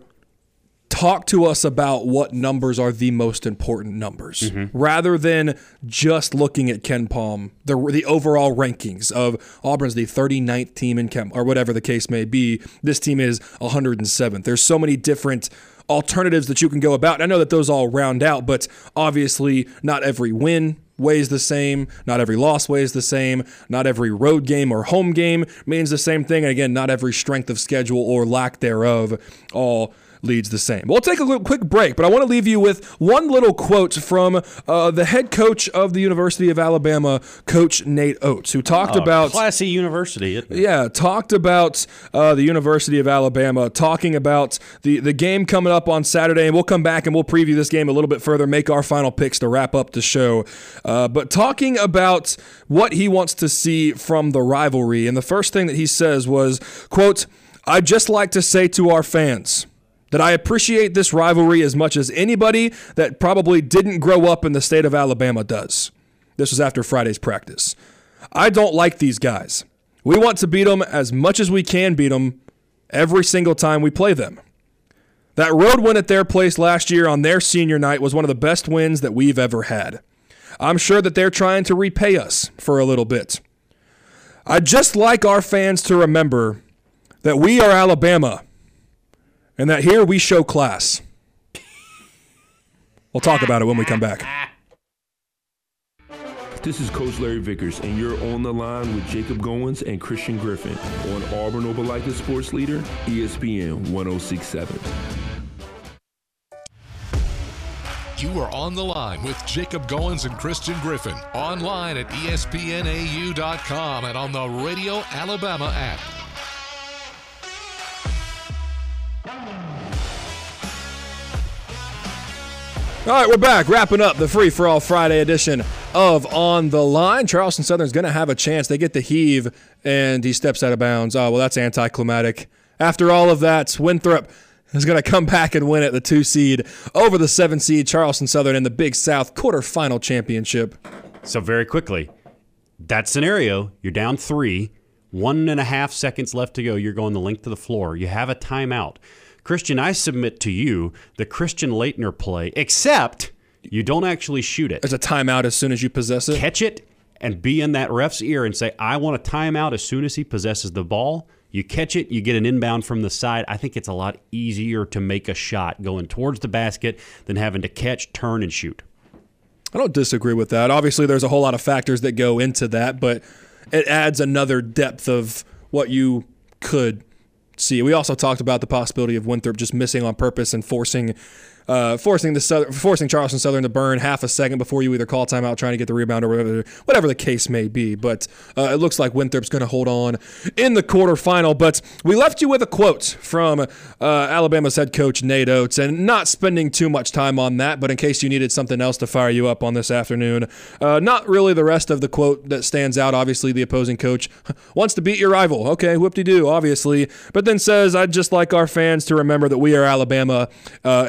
talk to us about what numbers are the most important numbers, rather than just looking at KenPom, the overall rankings of Auburn's the 39th team in Chem, or whatever the case may be. This team is 107th. There's so many different alternatives that you can go about. I know that those all round out, but obviously not every win weighs the same. Not every loss weighs the same. Not every road game or home game means the same thing. And again, not every strength of schedule or lack thereof all leads the same. We'll take a quick break, but I want to leave you with one little quote from the head coach of the University of Alabama, Coach Nate Oates, who talked about classy university. Talked about the University of Alabama, talking about the game coming up on Saturday, and we'll come back and we'll preview this game a little bit further, make our final picks to wrap up the show. But talking about what he wants to see from the rivalry, and the first thing that he says was, quote, "I'd just like to say to our fans that I appreciate this rivalry as much as anybody that probably didn't grow up in the state of Alabama does." This was after Friday's practice. "I don't like these guys. We want to beat them as much as we can beat them every single time we play them. That road win at their place last year on their senior night was one of the best wins that we've ever had. I'm sure that they're trying to repay us for a little bit. I'd just like our fans to remember that we are Alabama, and that here we show class." We'll talk about it when we come back. This is Coach Larry Vickers, and you're on the line with Jacob Goins and Christian Griffin on Auburn Opelika Sports Leader, ESPN 1067. You are on the line with Jacob Goins and Christian Griffin. Online at ESPNAU.com and on the Radio Alabama app. All right, we're back, wrapping up the Free-for-All Friday edition of On the Line. Charleston Southern's going to have a chance. They get the heave, and he steps out of bounds. Oh, well, that's anticlimactic. After all of that, Winthrop is going to come back and win at the 2 seed over the 7 seed Charleston Southern in the Big South quarterfinal championship. So very quickly, that scenario, you're down 3, 1.5 seconds left to go. You're going the length of the floor. You have a timeout. Christian, I submit to you the Christian Laettner play, except you don't actually shoot it. There's a timeout as soon as you possess it. Catch it and be in that ref's ear and say, I want a timeout as soon as he possesses the ball. You catch it, you get an inbound from the side. I think it's a lot easier to make a shot going towards the basket than having to catch, turn, and shoot. I don't disagree with that. Obviously, there's a whole lot of factors that go into that, but it adds another depth of what you could see. We also talked about the possibility of Winthrop just missing on purpose and forcing Charleston Southern to burn half a second before you either call timeout trying to get the rebound or whatever the case may be. But it looks like Winthrop's going to hold on in the quarterfinal. But we left you with a quote from Alabama's head coach Nate Oates, and not spending too much time on that, but in case you needed something else to fire you up on this afternoon, not really the rest of the quote that stands out. Obviously, the opposing coach wants to beat your rival. Okay, whoop-de-doo, obviously. But then says, I'd just like our fans to remember that we are Alabama and that we show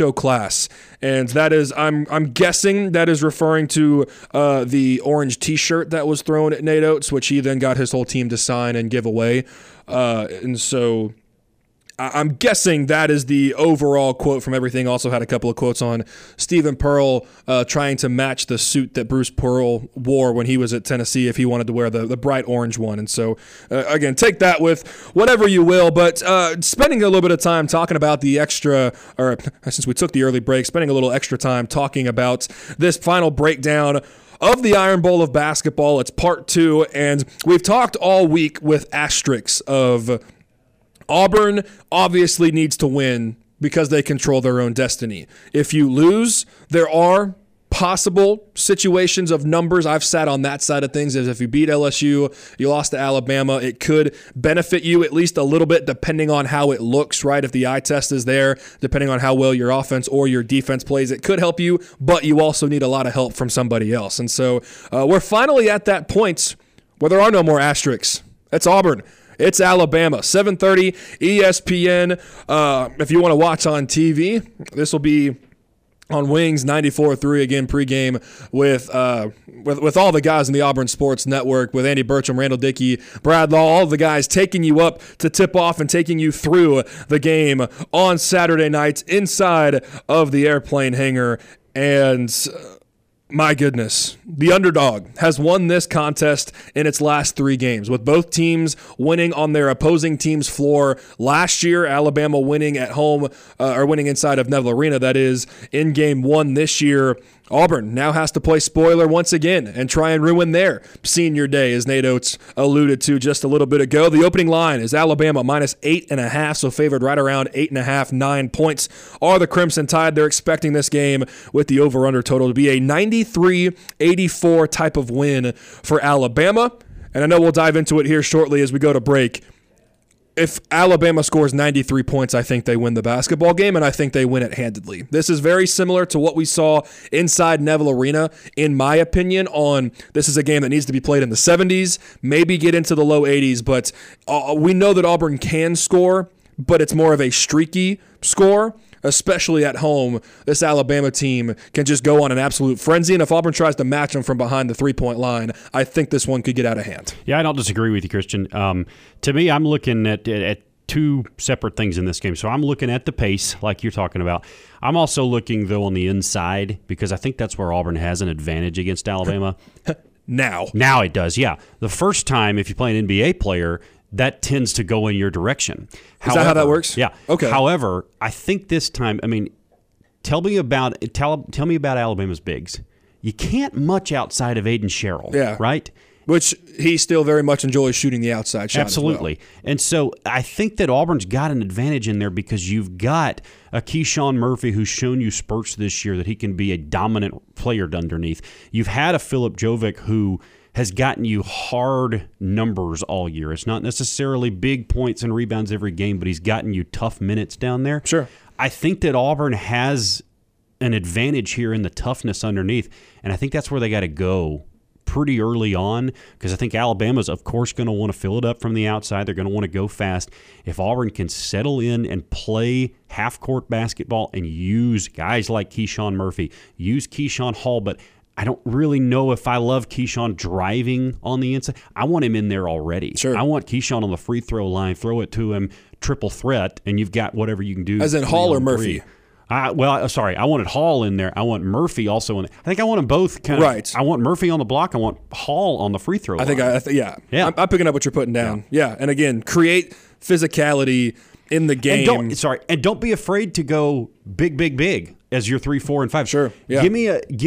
macho class. And that is, I'm guessing that is referring to the orange T-shirt that was thrown at Nate Oates, which he then got his whole team to sign and give away. And so I'm guessing that is the overall quote from everything. Also had a couple of quotes on Stephen Pearl trying to match the suit that Bruce Pearl wore when he was at Tennessee if he wanted to wear the bright orange one. And so, again, take that with whatever you will. But spending a little bit of time talking about the extra, or since we took the early break, spending a little extra time talking about this final breakdown of the Iron Bowl of basketball. It's part 2, and we've talked all week with asterisks of Auburn obviously needs to win because they control their own destiny. If you lose, there are possible situations of numbers. I've sat on that side of things, as if you beat LSU, you lost to Alabama, it could benefit you at least a little bit depending on how it looks, right? If the eye test is there, depending on how well your offense or your defense plays, it could help you, but you also need a lot of help from somebody else. And so we're finally at that point where there are no more asterisks. It's Auburn. It's Alabama, 7:30 ESPN. If you want to watch on TV, this will be on Wings 94.3 again pregame with all the guys in the Auburn Sports Network, with Andy Burcham, Randall Dickey, Brad Law, all the guys taking you up to tip off and taking you through the game on Saturday nights inside of the airplane hangar. And my goodness, the underdog has won this contest in its last 3 games, with both teams winning on their opposing team's floor. Last year, Alabama winning at home, or winning inside of Neville Arena, that is, in game 1 this year. Auburn now has to play spoiler once again and try and ruin their senior day, as Nate Oates alluded to just a little bit ago. The opening line is Alabama minus 8.5, so favored right around 8.5, 9 points are the Crimson Tide. They're expecting this game with the over-under total to be a 93-84 type of win for Alabama. And I know we'll dive into it here shortly as we go to break. If Alabama scores 93 points, I think they win the basketball game, and I think they win it handedly. This is very similar to what we saw inside Neville Arena, in my opinion, on this is a game that needs to be played in the 70s, maybe get into the low 80s, but we know that Auburn can score, but it's more of a streaky score. Especially at home, this Alabama team can just go on an absolute frenzy, and if Auburn tries to match them from behind the three-point line, I think this one could get out of hand. Yeah, I don't disagree with you, Christian. To me, I'm looking at 2 separate things in this game. So I'm looking at the pace, like you're talking about. I'm also looking, though, on the inside, because I think that's where Auburn has an advantage against Alabama. Now it does, yeah. The first time, if you play an NBA player, that tends to go in your direction. Is that how that works? Yeah. Okay. However, I think this time, tell me about Alabama's bigs. You can't much outside of Aiden Sherrill, right? Which he still very much enjoys shooting the outside shot. Absolutely. As well. And so I think that Auburn's got an advantage in there because you've got a Keyshawn Murphy who's shown you spurts this year that he can be a dominant player underneath. You've had a Philip Jovic who has gotten you hard numbers all year. It's not necessarily big points and rebounds every game, but he's gotten you tough minutes down there. Sure. I think that Auburn has an advantage here in the toughness underneath, and I think that's where they got to go pretty early on, because I think Alabama's, of course, going to want to fill it up from the outside. They're going to want to go fast. If Auburn can settle in and play half-court basketball and use guys like Keyshawn Murphy, use Keyshawn Hall, but I don't really know if I love Keyshawn driving on the inside. I want him in there already. Sure. I want Keyshawn on the free throw line, throw it to him, triple threat, and you've got whatever you can do. As in Hall or Murphy? I wanted Hall in there. I want Murphy also in there. I think I want them both kind of. Right. I want Murphy on the block. I want Hall on the free throw line. Yeah. I'm picking up what you're putting down. Yeah. And again, create physicality in the game. And don't be afraid to go big as your 3, 4, and 5. Sure. Yeah. Give me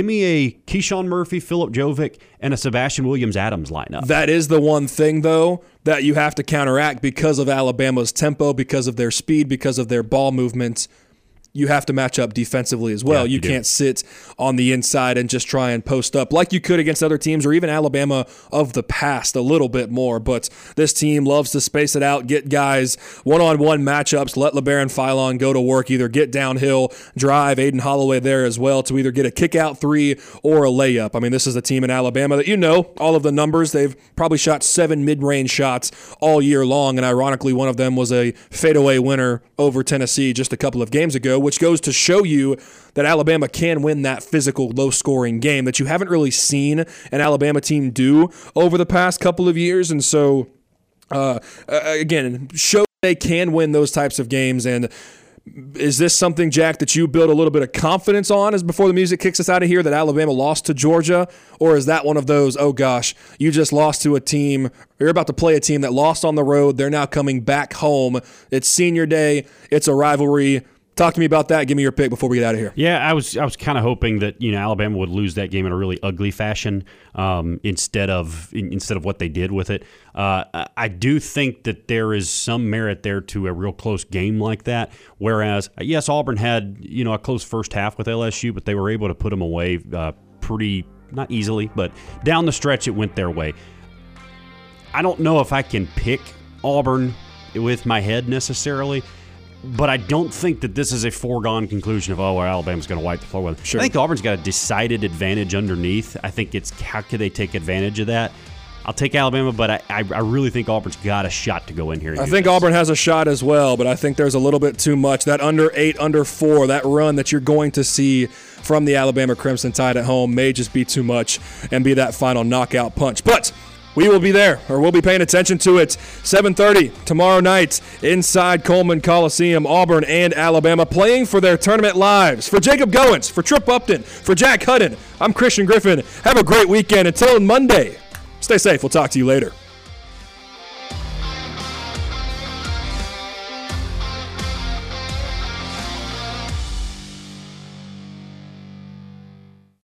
a Keyshawn Murphy, Philip Jovic, and a Sebastian Williams-Adams lineup. That is the one thing, though, that you have to counteract because of Alabama's tempo, because of their speed, because of their ball movement. You have to match up defensively as well. Yeah, you can't sit on the inside and just try and post up like you could against other teams, or even Alabama of the past a little bit more. But this team loves to space it out, get guys one-on-one matchups, let LeBaron Philon go to work, either get downhill, drive Aiden Holloway there as well to either get a kick-out 3 or a layup. I mean, this is a team in Alabama that all of the numbers. They've probably shot 7 mid-range shots all year long, and ironically, one of them was a fadeaway winner over Tennessee just a couple of games ago, which goes to show you that Alabama can win that physical, low-scoring game that you haven't really seen an Alabama team do over the past couple of years. And so, again, show they can win those types of games. And is this something, Jack, that you build a little bit of confidence on as before the music kicks us out of here, that Alabama lost to Georgia? Or is that one of those, oh gosh, you just lost to a team, you're about to play a team that lost on the road, they're now coming back home, it's senior day, it's a rivalry. Talk to me about that. Give me your pick before we get out of here. Yeah, I was kind of hoping that Alabama would lose that game in a really ugly fashion instead of what they did with it. I do think that there is some merit there to a real close game like that. Whereas, yes, Auburn had a close first half with LSU, but they were able to put them away pretty, not easily, but down the stretch it went their way. I don't know if I can pick Auburn with my head necessarily. But I don't think that this is a foregone conclusion of, Alabama's going to wipe the floor with them. Sure. I think Auburn's got a decided advantage underneath. I think it's how could they take advantage of that. I'll take Alabama, but I really think Auburn's got a shot to go in here. I think Auburn has a shot as well, but I think there's a little bit too much. That under 8, under 4, that run that you're going to see from the Alabama Crimson Tide at home may just be too much and be that final knockout punch. But we will be there, or we'll be paying attention to it. 7:30 tomorrow night inside Coleman Coliseum, Auburn and Alabama playing for their tournament lives. For Jacob Goins, for Trip Upton, for Jack Hudden, I'm Christian Griffin. Have a great weekend. Until Monday, stay safe. We'll talk to you later.